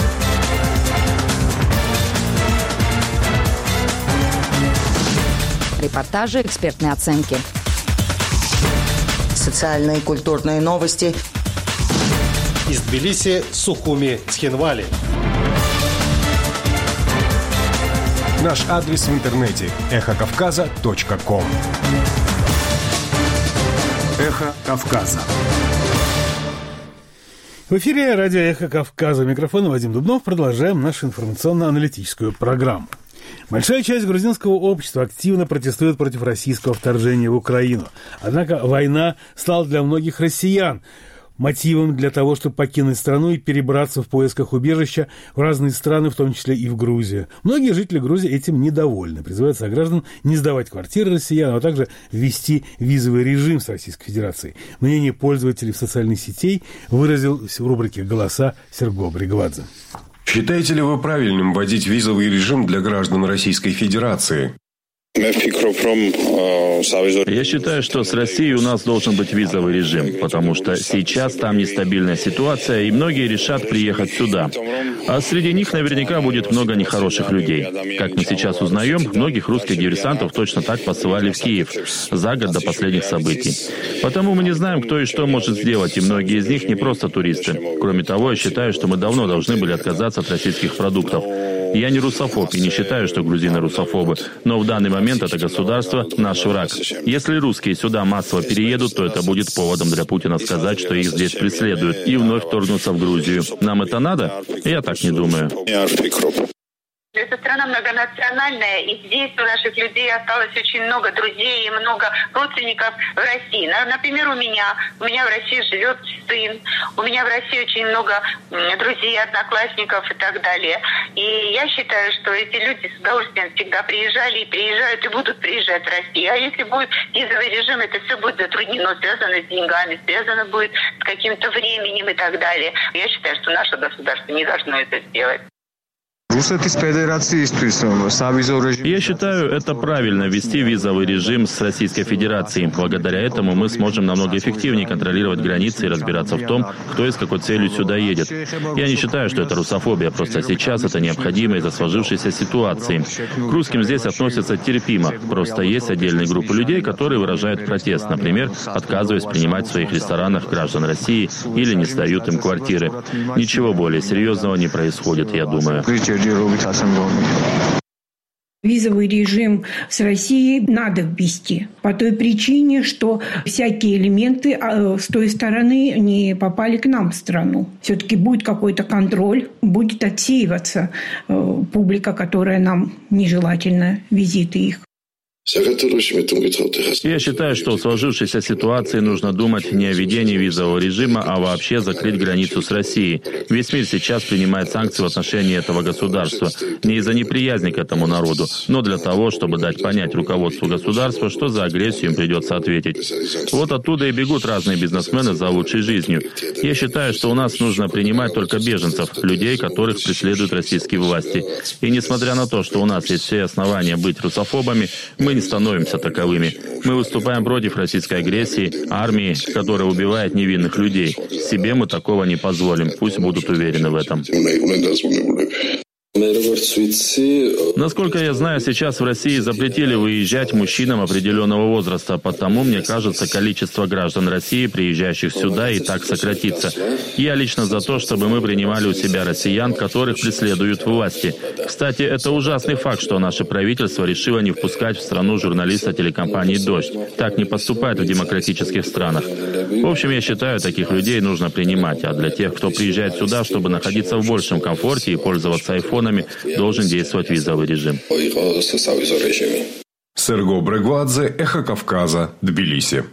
Репортажи, экспертные оценки. Социальные и культурные новости. Из Тбилиси, Сухуми, Цхинвали. Наш адрес в интернете – эхо кавказа точка ком. Эхо Кавказа. В эфире радио «Эхо Кавказа». Микрофон Вадим Дубнов. Продолжаем нашу информационно-аналитическую программу. Большая часть грузинского общества активно протестует против российского вторжения в Украину. Однако война стала для многих россиян мотивом для того, чтобы покинуть страну и перебраться в поисках убежища в разные страны, в том числе и в Грузию. Многие жители Грузии этим недовольны. Призывают сограждан не сдавать квартиры россиянам, а также ввести визовый режим с Российской Федерацией. Мнение пользователей в социальных сетей выразил в рубрике «Голоса» Серго Бригвадзе. Считаете ли вы правильным вводить визовый режим для граждан Российской Федерации? Я считаю, что с Россией у нас должен быть визовый режим, потому что сейчас там нестабильная ситуация, и многие решат приехать сюда. А среди них наверняка будет много нехороших людей. Как мы сейчас узнаем, многих русских диверсантов точно так посылали в Киев за год до последних событий. Потому мы не знаем, кто и что может сделать, и многие из них не просто туристы. Кроме того, я считаю, что мы давно должны были отказаться от российских продуктов. Я не русофоб и не считаю, что грузины русофобы, но в данный момент это государство – наш враг. Если русские сюда массово переедут, то это будет поводом для Путина сказать, что их здесь преследуют, и вновь вторгнуться в Грузию. Нам это надо? Я так не думаю. Эта страна многонациональная, и здесь у наших людей осталось очень много друзей и много родственников в России. Например, у меня, у меня в России живет сын, у меня в России очень много друзей, одноклассников и так далее. И я считаю, что эти люди с удовольствием всегда приезжали и приезжают, и будут приезжать в Россию. А если будет визовый режим, это все будет затруднено, связано с деньгами, связано будет с каким-то временем и так далее. Я считаю, что наше государство не должно это сделать. Я считаю, это правильно ввести визовый режим с Российской Федерацией. Благодаря этому мы сможем намного эффективнее контролировать границы и разбираться в том, кто и с какой целью сюда едет. Я не считаю, что это русофобия, просто сейчас это необходимо из-за сложившейся ситуации. К русским здесь относятся терпимо. Просто есть отдельные группы людей, которые выражают протест, например, отказываясь принимать в своих ресторанах граждан России или не сдают им квартиры. Ничего более серьезного не происходит, я думаю. Визовый режим с Россией надо ввести по той причине, что всякие элементы с той стороны не попали к нам в страну. Все-таки будет какой-то контроль, будет отсеиваться публика, которая нам нежелательна, визиты их. Я считаю, что в сложившейся ситуации нужно думать не о введении визового режима, а вообще закрыть границу с Россией. Весь мир сейчас принимает санкции в отношении этого государства. Не из-за неприязни к этому народу, но для того, чтобы дать понять руководству государства, что за агрессию им придется ответить. Вот оттуда и бегут разные бизнесмены за лучшей жизнью. Я считаю, что у нас нужно принимать только беженцев, людей, которых преследуют российские власти. И несмотря на то, что у нас есть все основания быть русофобами, мы не становимся таковыми. Мы выступаем против российской агрессии, армии, которая убивает невинных людей. Себе мы такого не позволим. Пусть будут уверены в этом. Насколько я знаю, сейчас в России запретили выезжать мужчинам определенного возраста, потому, мне кажется, количество граждан России, приезжающих сюда, и так сократится. Я лично за то, чтобы мы принимали у себя россиян, которых преследуют власти. Кстати, это ужасный факт, что наше правительство решило не впускать в страну журналиста телекомпании «Дождь». Так не поступают в демократических странах. В общем, я считаю, таких людей нужно принимать, а для тех, кто приезжает сюда, чтобы находиться в большем комфорте и пользоваться айфоном, должен действовать визовый режим. Серго Бригвадзе, Эхо Кавказа, Тбилиси.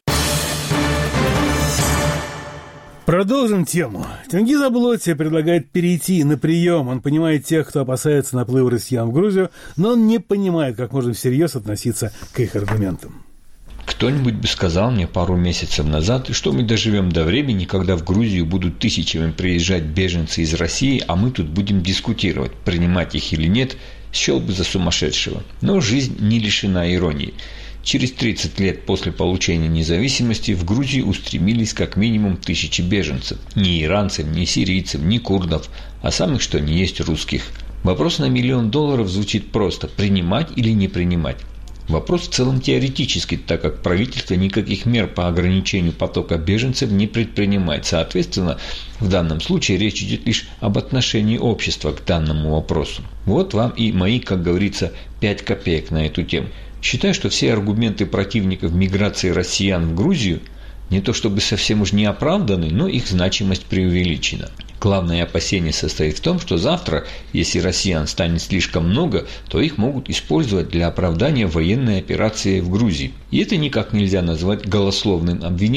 Продолжим тему. Тенгиз Аблоти предлагает перейти на прием. Он понимает тех, кто опасается наплыва россиян в Грузию, но он не понимает, как можно всерьез относиться к их аргументам. Кто-нибудь бы сказал мне пару месяцев назад, что мы доживем до времени, когда в Грузию будут тысячами приезжать беженцы из России, а мы тут будем дискутировать, принимать их или нет, счел бы за сумасшедшего. Но жизнь не лишена иронии. Через тридцать лет после получения независимости в Грузию устремились как минимум тысячи беженцев. Ни иранцев, ни сирийцев, ни курдов, а самых что ни есть русских. Вопрос на миллион долларов звучит просто: принимать или не принимать? Вопрос в целом теоретический, так как правительство никаких мер по ограничению потока беженцев не предпринимает. Соответственно, в данном случае речь идет лишь об отношении общества к данному вопросу. Вот вам и мои, как говорится, пять копеек на эту тему. Считаю, что все аргументы противников миграции россиян в Грузию не то чтобы совсем уж не оправданы, но их значимость преувеличена. Главное опасение состоит в том, что завтра, если россиян станет слишком много, то их могут использовать для оправдания военной операции в Грузии. И это никак нельзя назвать голословным обвинением.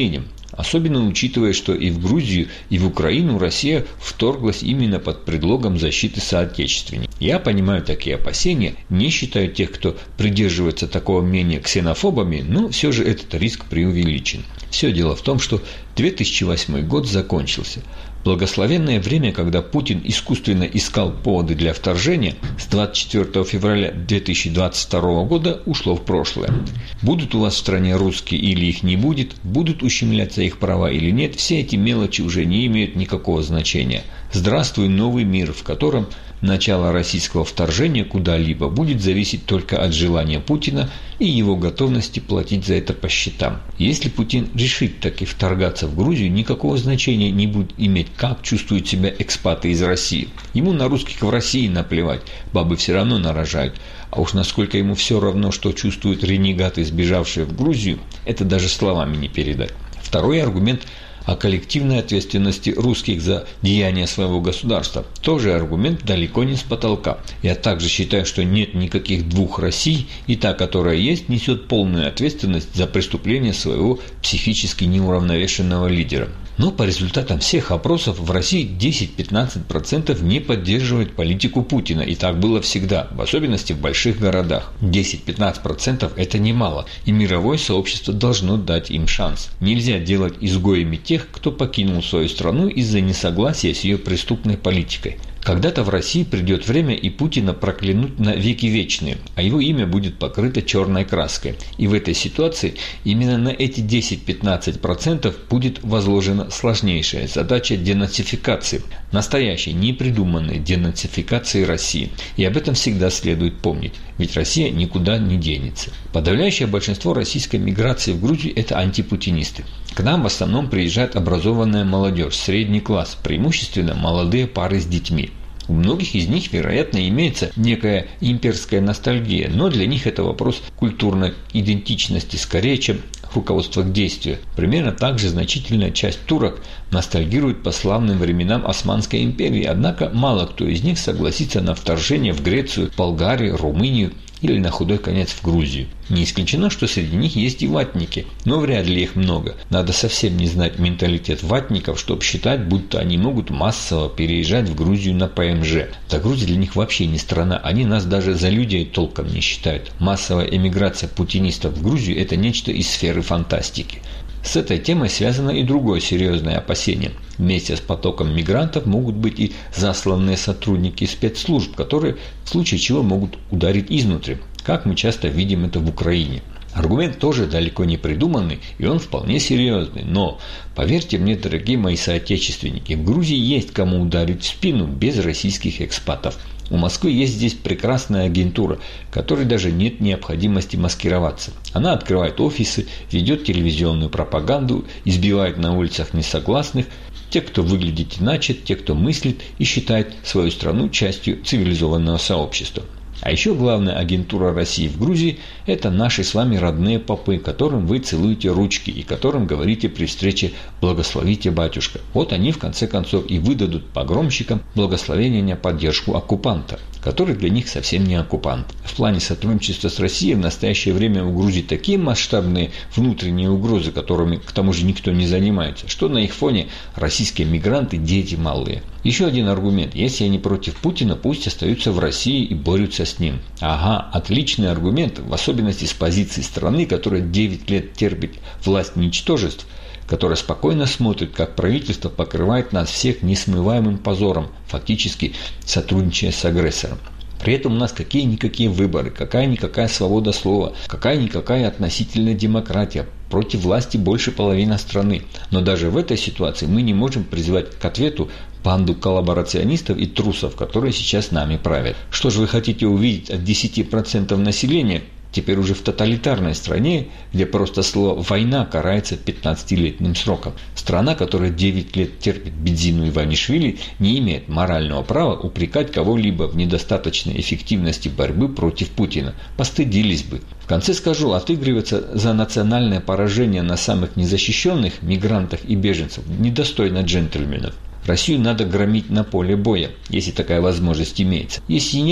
Особенно учитывая, что и в Грузию, и в Украину Россия вторглась именно под предлогом защиты соотечественников. Я понимаю такие опасения, не считаю тех, кто придерживается такого мнения, ксенофобами, но все же этот риск преувеличен. Все дело в том, что две тысячи восьмой год закончился. Благословенное время, когда Путин искусственно искал поводы для вторжения, с двадцать четвёртого февраля две тысячи двадцать второго года ушло в прошлое. Будут у вас в стране русские или их не будет, будут ущемляться их права или нет, все эти мелочи уже не имеют никакого значения. Здравствуй, новый мир, в котором начало российского вторжения куда-либо будет зависеть только от желания Путина и его готовности платить за это по счетам. Если Путин решит таки вторгаться в Грузию, никакого значения не будет иметь, как чувствуют себя экспаты из России. Ему на русских в России наплевать, бабы все равно нарожают. А уж насколько ему все равно, что чувствуют ренегаты, сбежавшие в Грузию, это даже словами не передать. Второй аргумент о коллективной ответственности русских за деяния своего государства. Тоже аргумент далеко не с потолка. Я также считаю, что нет никаких двух Россий, и та, которая есть, несет полную ответственность за преступление своего психически неуравновешенного лидера. Но по результатам всех опросов в России десять-пятнадцать процентов не поддерживают политику Путина. И так было всегда, в особенности в больших городах. десять-пятнадцать процентов это немало, и мировое сообщество должно дать им шанс. Нельзя делать изгоями тех, кто покинул свою страну из-за несогласия с ее преступной политикой. Когда-то в России придет время, и Путина проклянут на веки вечные, а его имя будет покрыто черной краской. И в этой ситуации именно на эти десять-пятнадцать процентов будет возложена сложнейшая задача денацификации, настоящей, непридуманной денацификации России. И об этом всегда следует помнить, ведь Россия никуда не денется. Подавляющее большинство российской миграции в Грузию – это антипутинисты. К нам в основном приезжает образованная молодежь, средний класс, преимущественно молодые пары с детьми. У многих из них, вероятно, имеется некая имперская ностальгия, но для них это вопрос культурной идентичности скорее, чем руководство к действию. Примерно так же значительная часть турок ностальгирует по славным временам Османской империи, однако мало кто из них согласится на вторжение в Грецию, Болгарию, Румынию или на худой конец в Грузию. Не исключено, что среди них есть и ватники, но вряд ли их много. Надо совсем не знать менталитет ватников, чтобы считать, будто они могут массово переезжать в Грузию на ПМЖ. Да Грузия для них вообще не страна, они нас даже за людей толком не считают. Массовая эмиграция путинистов в Грузию – это нечто из сферы фантастики. С этой темой связано и другое серьезное опасение. Вместе с потоком мигрантов могут быть и засланные сотрудники спецслужб, которые в случае чего могут ударить изнутри, как мы часто видим это в Украине. Аргумент тоже далеко не придуманный, и он вполне серьезный. Но, поверьте мне, дорогие мои соотечественники, в Грузии есть кому ударить в спину без российских экспатов. У Москвы есть здесь прекрасная агентура, которой даже нет необходимости маскироваться. Она открывает офисы, ведет телевизионную пропаганду, избивает на улицах несогласных, те, кто выглядит иначе, те, кто мыслит и считает свою страну частью цивилизованного сообщества. А еще главная агентура России в Грузии – это наши с вами родные попы, которым вы целуете ручки и которым говорите при встрече «благословите, батюшка». Вот они в конце концов и выдадут погромщикам благословение на поддержку оккупанта, который для них совсем не оккупант. В плане сотрудничества с Россией в настоящее время у Грузии такие масштабные внутренние угрозы, которыми к тому же никто не занимается, что на их фоне российские мигранты – дети малые. Еще один аргумент. Если они против Путина, пусть остаются в России и борются с ним. Ага, отличный аргумент, в особенности с позиции страны, которая девять лет терпит власть ничтожеств, которая спокойно смотрит, как правительство покрывает нас всех несмываемым позором, фактически сотрудничая с агрессором. При этом у нас какие-никакие выборы, какая-никакая свобода слова, какая-никакая относительная демократия. Против власти больше половины страны. Но даже в этой ситуации мы не можем призвать к ответу банду коллаборационистов и трусов, которые сейчас нами правят. Что же вы хотите увидеть от десяти процентов населения, теперь уже в тоталитарной стране, где просто слово «война» карается пятнадцатилетним сроком? Страна, которая девять лет терпит Бедзину Иванишвили, не имеет морального права упрекать кого-либо в недостаточной эффективности борьбы против Путина. Постыдились бы. В конце скажу, отыгрываться за национальное поражение на самых незащищенных мигрантах и беженцев недостойно джентльменов. Россию надо громить на поле боя, если такая возможность имеется. Если нет,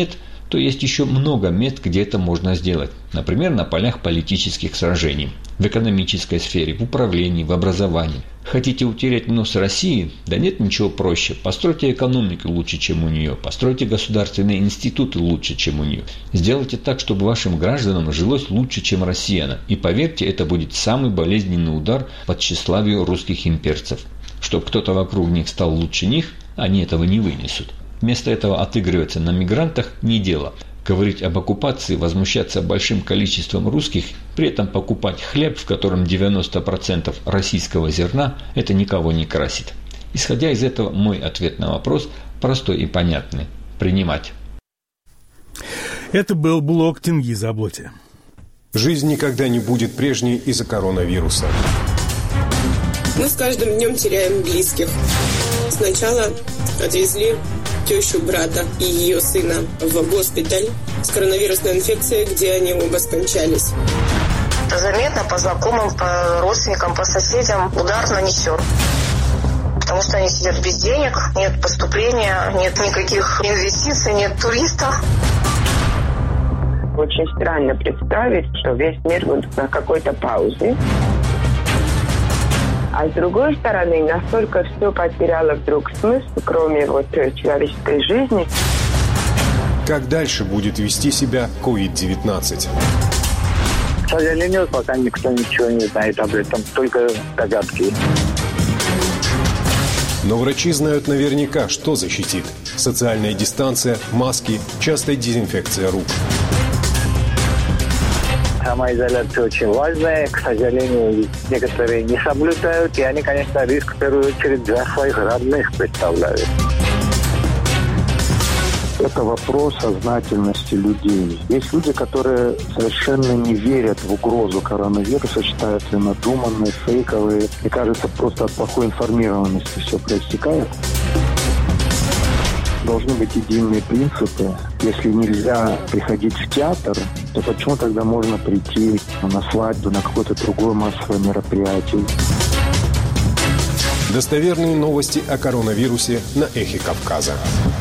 то есть еще много мест, где это можно сделать. Например, на полях политических сражений, в экономической сфере, в управлении, в образовании. Хотите утерять нос России? Да нет ничего проще. Постройте экономику лучше, чем у нее. Постройте государственные институты лучше, чем у нее. Сделайте так, чтобы вашим гражданам жилось лучше, чем россиянам. И поверьте, это будет самый болезненный удар по тщеславию русских имперцев. Чтоб кто-то вокруг них стал лучше них, они этого не вынесут. Вместо этого отыгрываться на мигрантах не дело. Говорить об оккупации, возмущаться большим количеством русских, при этом покупать хлеб, в котором девяносто процентов российского зерна, это никого не красит. Исходя из этого, мой ответ на вопрос простой и понятный. Принимать. Это был блог Тенгиза Аблоти. Жизнь никогда не будет прежней из-за коронавируса. Мы с каждым днем теряем близких. Сначала отвезли тещу брата и ее сына в госпиталь с коронавирусной инфекцией, где они оба скончались. Заметно по знакомым, по родственникам, по соседям удар нанесен. Потому что они сидят без денег, нет поступления, нет никаких инвестиций, нет туристов. Очень странно представить, что весь мир будет на какой-то паузе. А с другой стороны, настолько все потеряло вдруг смысл, кроме вот человеческой жизни. Как дальше будет вести себя ковид девятнадцать? К сожалению, пока никто ничего не знает об этом, только догадки. Но врачи знают наверняка, что защитит. Социальная дистанция, маски, частая дезинфекция рук. Самоизоляция очень важная. К сожалению, некоторые не соблюдают. И они, конечно, риск в первую очередь для своих родных представляют. Это вопрос сознательности людей. Есть люди, которые совершенно не верят в угрозу коронавируса, считают ее надуманной, фейковой. И кажется, просто от плохой информированности все проистекает. Должны быть единые принципы. Если нельзя приходить в театр, то почему тогда можно прийти на свадьбу, на какое-то другое массовое мероприятие? Достоверные новости о коронавирусе на Эхе Кавказа.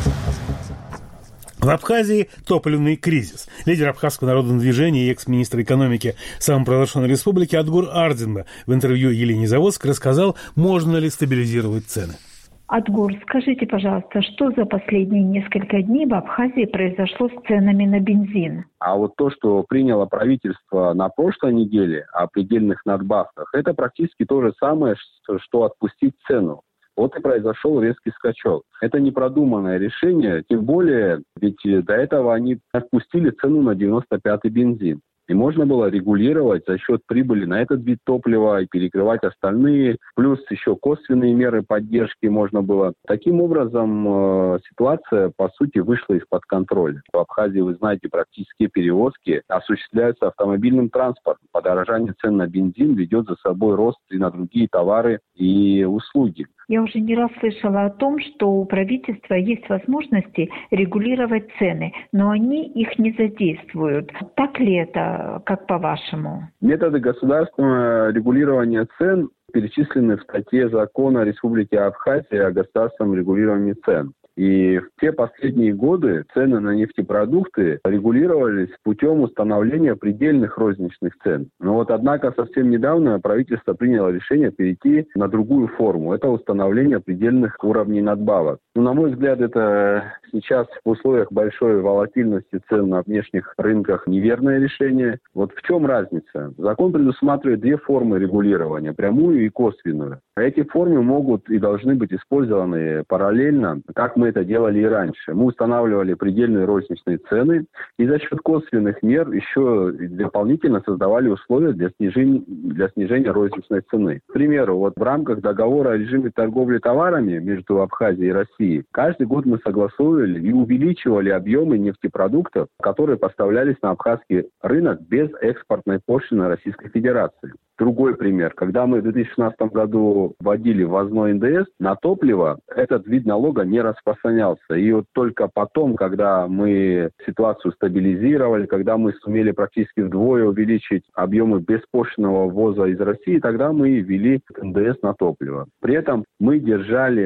В Абхазии топливный кризис. Лидер Абхазского народного движения и экс-министр экономики самопровозглашенной республики Адгур Ардинба в интервью Елене Заводск рассказал, можно ли стабилизировать цены. Адгур, скажите, пожалуйста, что за последние несколько дней в Абхазии произошло с ценами на бензин? А вот то, что приняло правительство на прошлой неделе о предельных надбавках, это практически то же самое, что отпустить цену. Вот и произошел резкий скачок. Это непродуманное решение, тем более, ведь до этого они отпустили цену на девяносто пятый бензин. И можно было регулировать за счет прибыли на этот вид топлива и перекрывать остальные. Плюс еще косвенные меры поддержки можно было. Таким образом, э, ситуация, по сути, вышла из-под контроля. В Абхазии, вы знаете, практически перевозки осуществляются автомобильным транспортом. Подорожание цен на бензин ведет за собой рост и на другие товары и услуги. Я уже не раз слышала о том, что у правительства есть возможности регулировать цены, но они их не задействуют. Так ли это, как по-вашему? Методы государственного регулирования цен перечислены в статье закона Республики Абхазия о государственном регулировании цен. И в те последние годы цены на нефтепродукты регулировались путем установления предельных розничных цен. Но вот, однако, совсем недавно правительство приняло решение перейти на другую форму. Это установление предельных уровней надбавок. Ну, на мой взгляд, это сейчас в условиях большой волатильности цен на внешних рынках неверное решение. Вот в чем разница? Закон предусматривает две формы регулирования, прямую и косвенную. Эти формы могут и должны быть использованы параллельно, как мы это делали и раньше. Мы устанавливали предельные розничные цены и за счет косвенных мер еще дополнительно создавали условия для снижения, для снижения розничной цены. К примеру, вот в рамках договора о режиме торговли товарами между Абхазией и Россией каждый год мы согласовывали и увеличивали объемы нефтепродуктов, которые поставлялись на абхазский рынок без экспортной пошлины Российской Федерации. Другой пример. Когда мы в две тысячи шестнадцатом году вводили ввозной эн дэ эс, на топливо этот вид налога не распространялся. И вот только потом, когда мы ситуацию стабилизировали, когда мы сумели практически вдвое увеличить объемы беспошлинного ввоза из России, тогда мы ввели эн дэ эс на топливо. При этом мы держали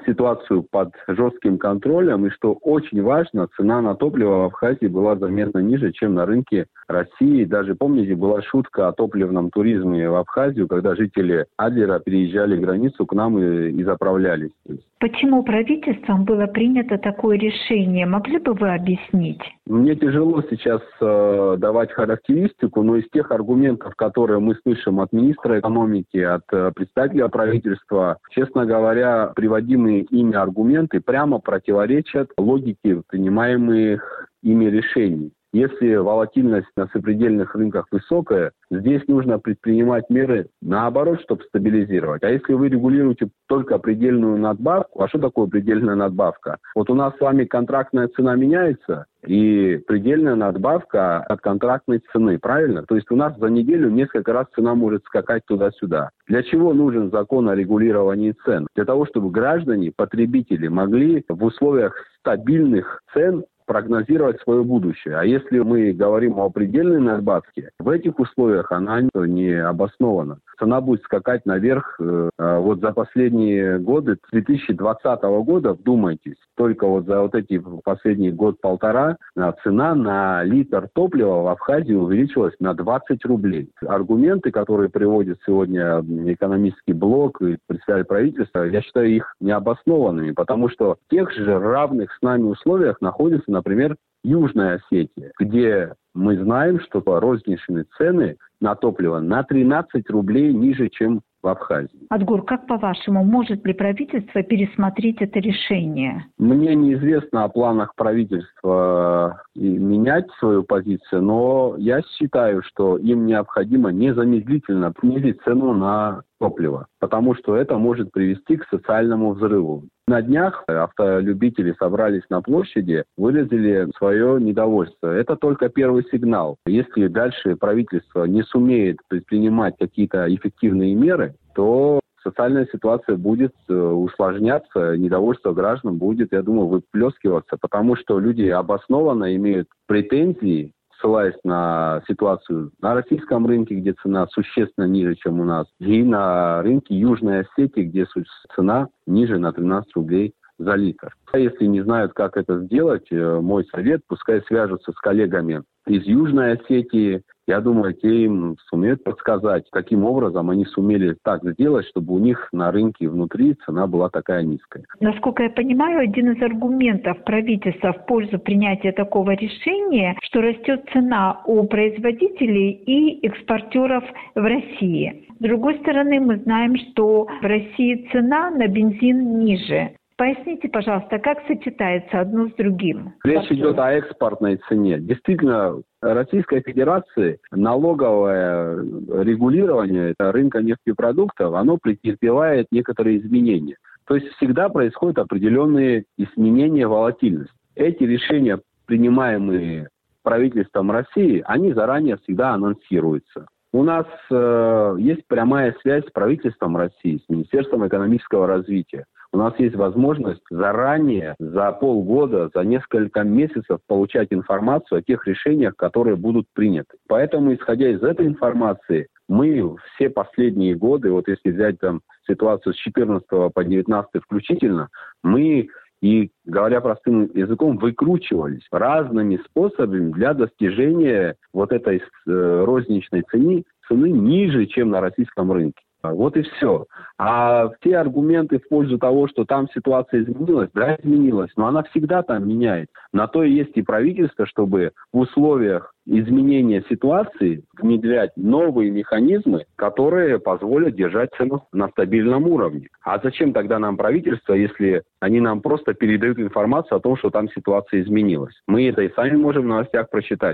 ситуацию под жестким контролем, и что очень важно, цена на топливо в Абхазии была заметно ниже, чем на рынке России. Даже, помните, была шутка о топливном туризме в Абхазию, когда жители Адлера переезжали границу к нам и, и заправлялись. Почему правительством было принято такое решение? Могли бы вы объяснить? Мне тяжело сейчас э, давать характеристику, но из тех аргументов, которые мы слышим от министра экономики, от э, представителя правительства, честно говоря, приводимые ими аргументы прямо противоречат логике принимаемых ими решений. Если волатильность на сопредельных рынках высокая, здесь нужно предпринимать меры наоборот, чтобы стабилизировать. А если вы регулируете только предельную надбавку, а что такое предельная надбавка? Вот у нас с вами контрактная цена меняется, и предельная надбавка от контрактной цены, правильно? То есть у нас за неделю несколько раз цена может скакать туда-сюда. Для чего нужен закон о регулировании цен? Для того, чтобы граждане, потребители могли в условиях стабильных цен прогнозировать свое будущее. А если мы говорим о предельной надбавке, в этих условиях она не обоснована. Цена будет скакать наверх. Вот за последние годы, с две тысячи двадцатого года, вдумайтесь, только вот за вот эти последние год-полтора цена на литр топлива в Абхазии увеличилась на двадцать рублей. Аргументы, которые приводит сегодня экономический блок и представитель правительства, я считаю их необоснованными, потому что в тех же равных с нами условиях находится, например, Южная Осетия, где мы знаем, что розничные цены на топливо на тринадцать рублей ниже, чем в Абхазии. Адгур, как по-вашему, может ли правительство пересмотреть это решение? Мне неизвестно о планах правительства менять свою позицию, но я считаю, что им необходимо незамедлительно снизить цену на топливо, потому что это может привести к социальному взрыву. На днях автолюбители собрались на площади, выразили свое недовольство. Это только первый сигнал. Если дальше правительство не сумеет предпринимать какие-то эффективные меры, то социальная ситуация будет усложняться, недовольство граждан будет, я думаю, выплескиваться, потому что люди обоснованно имеют претензии, ссылаясь на ситуацию на российском рынке, где цена существенно ниже, чем у нас, и на рынке Южной Осетии, где цена ниже на тринадцать рублей за литр. Если не знают, как это сделать, мой совет, пускай свяжутся с коллегами из Южной Осетии. Я думаю, те им сумеют подсказать, каким образом они сумели так сделать, чтобы у них на рынке внутри цена была такая низкая. Насколько я понимаю, один из аргументов правительства в пользу принятия такого решения, что растет цена у производителей и экспортеров в России. С другой стороны, мы знаем, что в России цена на бензин ниже. Поясните, пожалуйста, как сочетается одно с другим? Речь идет о экспортной цене. Действительно, Российской Федерации налоговое регулирование рынка нефтепродуктов, оно претерпевает некоторые изменения. То есть всегда происходят определенные изменения волатильности. Эти решения, принимаемые правительством России, они заранее всегда анонсируются. У нас э, есть прямая связь с правительством России, с Министерством экономического развития. У нас есть возможность заранее, за полгода, за несколько месяцев получать информацию о тех решениях, которые будут приняты. Поэтому, исходя из этой информации, мы все последние годы, вот если взять там ситуацию с четырнадцатого по девятнадцатый включительно, мы, и говоря простым языком, выкручивались разными способами для достижения вот этой э, розничной цены, цены ниже, чем на российском рынке. Вот и все. А те аргументы в пользу того, что там ситуация изменилась, да, изменилась, но она всегда там меняет. На то и есть и правительство, чтобы в условиях изменения ситуации внедрять новые механизмы, которые позволят держать цену на стабильном уровне. А зачем тогда нам правительство, если они нам просто передают информацию о том, что там ситуация изменилась? Мы это и сами можем в новостях прочитать.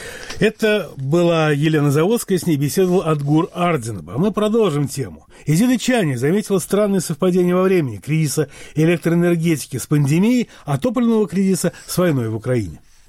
Это была Елена Заводская, с ней беседовал Адгур Ардинов. А мы продолжим тему. Изида Чани заметила странное совпадение во времени кризиса электроэнергетики с пандемией, а топливного кризиса с войной в Украине.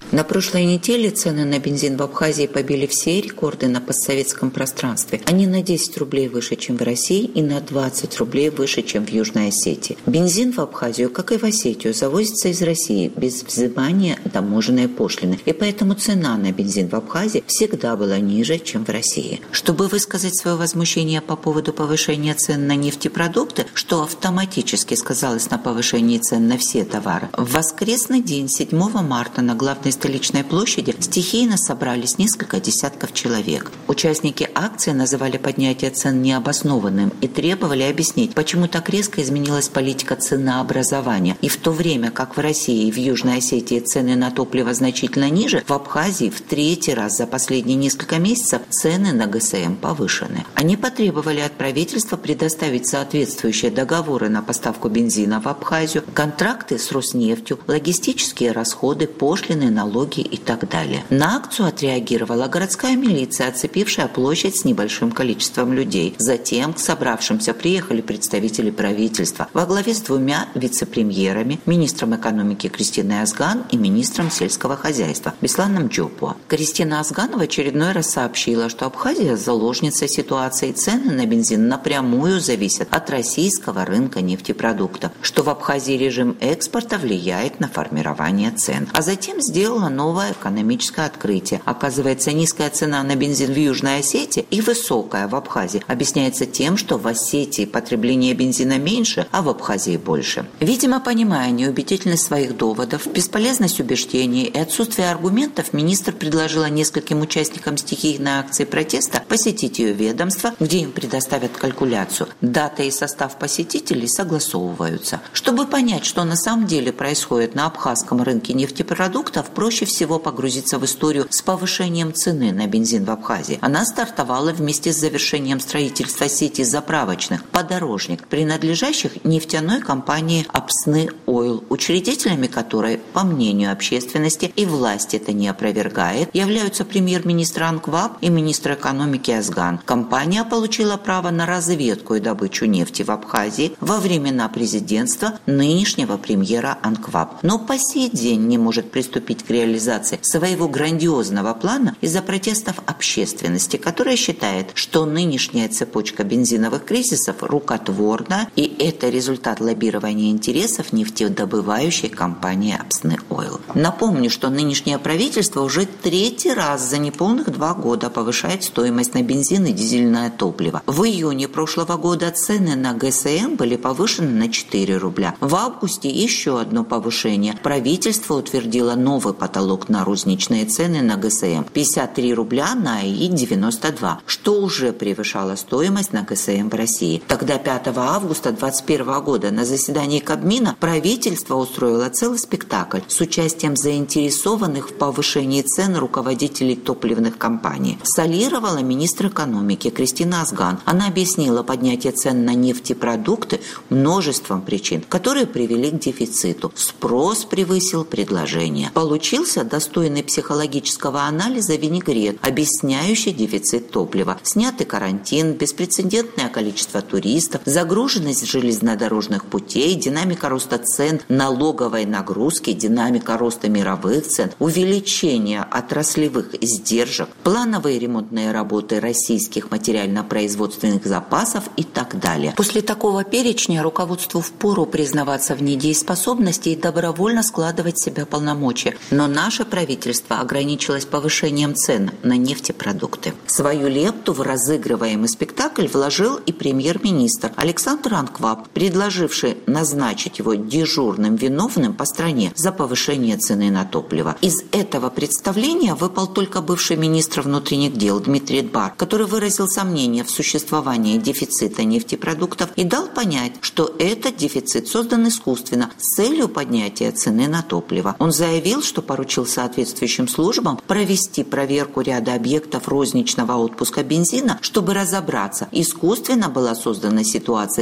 На прошлой неделе цены на бензин в Абхазии побили все рекорды на постсоветском пространстве. Они на десять рублей выше, чем в России, и на двадцать рублей выше, чем в Южной Осетии. Бензин в Абхазию, как и в Осетию, завозится из России без взимания таможенной пошлины. И поэтому цена на бензин в Абхазии всегда была ниже, чем в России. Чтобы высказать свое возмущение по поводу повышения цен на нефтепродукты, что автоматически сказалось на повышении цен на все товары, в воскресный день седьмого марта на главной столичной площади стихийно собрались несколько десятков человек. Участники акции называли поднятие цен необоснованным и требовали объяснить, почему так резко изменилась политика ценообразования. И в то время, как в России и в Южной Осетии цены на топливо значительно ниже, в Абхазии в третий раз за последние несколько месяцев цены на ГСМ повышены. Они потребовали от правительства предоставить соответствующие договоры на поставку бензина в Абхазию, контракты с Роснефтью, логистические расходы, пошлины, налоги и так далее. На акцию отреагировала городская милиция, оцепившая площадь с небольшим количеством людей. Затем к собравшимся приехали представители правительства во главе с двумя вице-премьерами, министром экономики Кристиной Азган и министром сельского хозяйства Бесланом Джопуа. Кристина Азган в очередной раз сообщила, что Абхазия заложница ситуации, цены на бензин напрямую зависят от российского рынка нефтепродуктов, что в Абхазии режим экспорта влияет на формирование цен. А затем сделала новое экономическое открытие. Оказывается, низкая цена на бензин в Южной Осетии и высокая в Абхазии объясняется тем, что в Осетии потребление бензина меньше, а в Абхазии больше. Видимо, понимая неубедительность своих доводов, бесполезность убеждений и отсутствие аргументов, министр предложила нескольким участникам стихийной акции протеста посетить ее ведомство, где им предоставят калькуляцию. Дата и состав посетителей согласовываются. Чтобы понять, что на самом деле происходит на абхазском рынке нефтепродуктов, проще всего погрузиться в историю с повышением цены на бензин в Абхазии. Она стартовала вместе с завершением строительства сети заправочных «Подорожник», принадлежащих нефтяной компании «Апсны Ойл», учредителями которой, по мнению общественности, и власть это не опровергает, являются премьер-министр Анкваб и министр экономики Азган. Компания получила право на разведку и добычу нефти в Абхазии во времена президентства нынешнего премьера Анкваб, но по сей день не может приступить к реализации своего грандиозного плана из-за протестов общественности, которая считает, что нынешняя цепочка бензиновых кризисов рукотворна, и это результат лоббирования интересов нефтедобывающей компании «Апсны Ойл». Напомню, что нынешнее правительство уже третий раз за неполных два года повышает стоимость на бензин и дизельное топливо. В июне прошлого года цены на ГСМ были повышены на четыре рубля. В августе еще одно повышение. Правительство утвердило новый потолок на розничные цены на ГСМ – пятьдесят три рубля на АИ девяносто два, что уже превышало стоимость на ГСМ в России. Тогда пятого августа две тысячи двадцать первого года на заседании Кабмина правительство устроило целый спектакль с участием заинтересованных в повышении цен руководителей топливных компаний. Солировала министр экономики Кристина Азган. Она объяснила поднятие цен на нефтепродукты множеством причин, которые привели к дефициту. Спрос превысил предложение. Получился достойный психологического анализа винегрет, объясняющий дефицит топлива. Снятый карантин, беспрецедентное количество туристов, загруженность железнодорожных путей, динамика роста цен, налоговой нагрузки, динамика роста мировых цен, увеличение отраслевых издержек, плановые ремонтные работы российских материально-производственных запасов и так далее. После такого перечня руководству впору признаваться в недееспособности и добровольно складывать в себя полномочия. Но наше правительство ограничилось повышением цен на нефтепродукты. Свою лепту в разыгрываемый спектакль вложил и премьер-министр Александр Анкваб, предложивший назначить его дежурным виновным по стране за повышение цены на топливо. Из этого представления выпал только бывший министр внутренних дел Дмитрий Дбар, который выразил сомнение в существовании дефицита нефтепродуктов и дал понять, что этот дефицит создан искусственно с целью поднятия цены на топливо. Он заявил, что поручил соответствующим службам провести проверку ряда объектов розничного отпуска бензина, чтобы разобраться, искусственно была создана ситуация с неким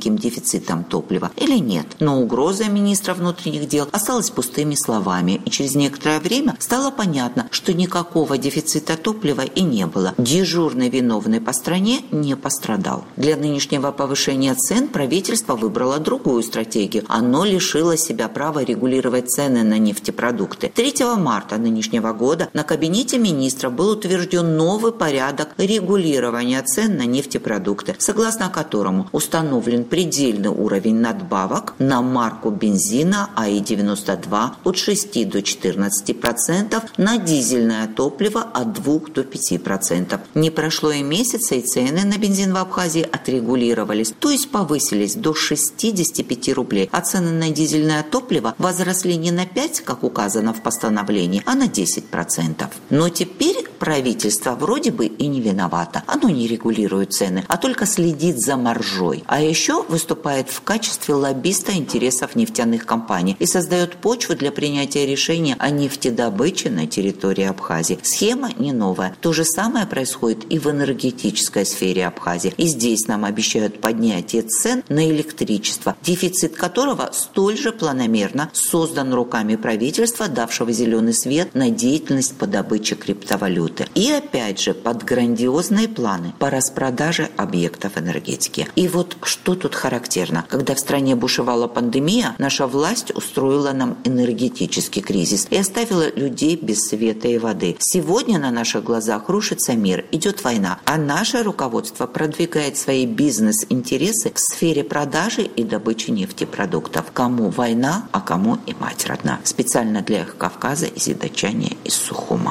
неким дефицитом топлива или нет. Но угроза министра внутренних дел осталась пустыми словами, и через некоторое время стало понятно, что никакого дефицита топлива и не было. Дежурный виновный по стране не пострадал. Для нынешнего повышения цен правительство выбрало другую стратегию. Оно лишило себя права регулировать цены на нефтепродукты. третьего марта нынешнего года на кабинете министров был утвержден новый порядок регулирования цен на нефтепродукты, согласно которому установлен предельный уровень надбавок на марку бензина А И девяносто два от шести до четырнадцати процентов, на дизельное топливо от двух до пяти процентов. Не прошло и месяца, и цены на бензин в Абхазии отрегулировались, то есть повысились до шестидесяти пяти рублей, а цены на дизельное топливо возросли не на пять, как указано в постановлении, а на десять процентов. Но теперь правительство вроде бы и не виновато. Оно не регулирует цены, а только следит за маржой. А еще выступает в качестве лоббиста интересов нефтяных компаний и создает почву для принятия решения о нефтедобыче на территории Абхазии. Схема не новая. То же самое происходит и в энергетической сфере Абхазии. И здесь нам обещают поднятие цен на электричество, дефицит которого столь же планомерно создан руками правительства, давшего зеленый свет на деятельность по добыче криптовалюты. И опять же под грандиозные планы по распродаже объектов энергетики. И вот что тут характерно. Когда в стране бушевала пандемия, наша власть устроила нам энергетический кризис и оставила людей без света и воды. Сегодня на наших глазах рушится мир, идет война, а наше руководство продвигает свои бизнес-интересы в сфере продажи и добычи нефтепродуктов. Кому война, а кому и мать родна. Специально для Эхо Кавказа из Идачания из Сухума.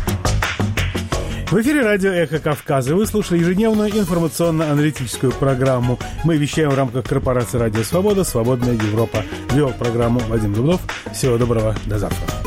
В эфире радио «Эхо Кавказа». Вы слушали ежедневную информационно-аналитическую программу. Мы вещаем в рамках корпорации «Радио Свобода», «Свободная Европа». Вел программу Вадим Дубнов. Всего доброго, до завтра.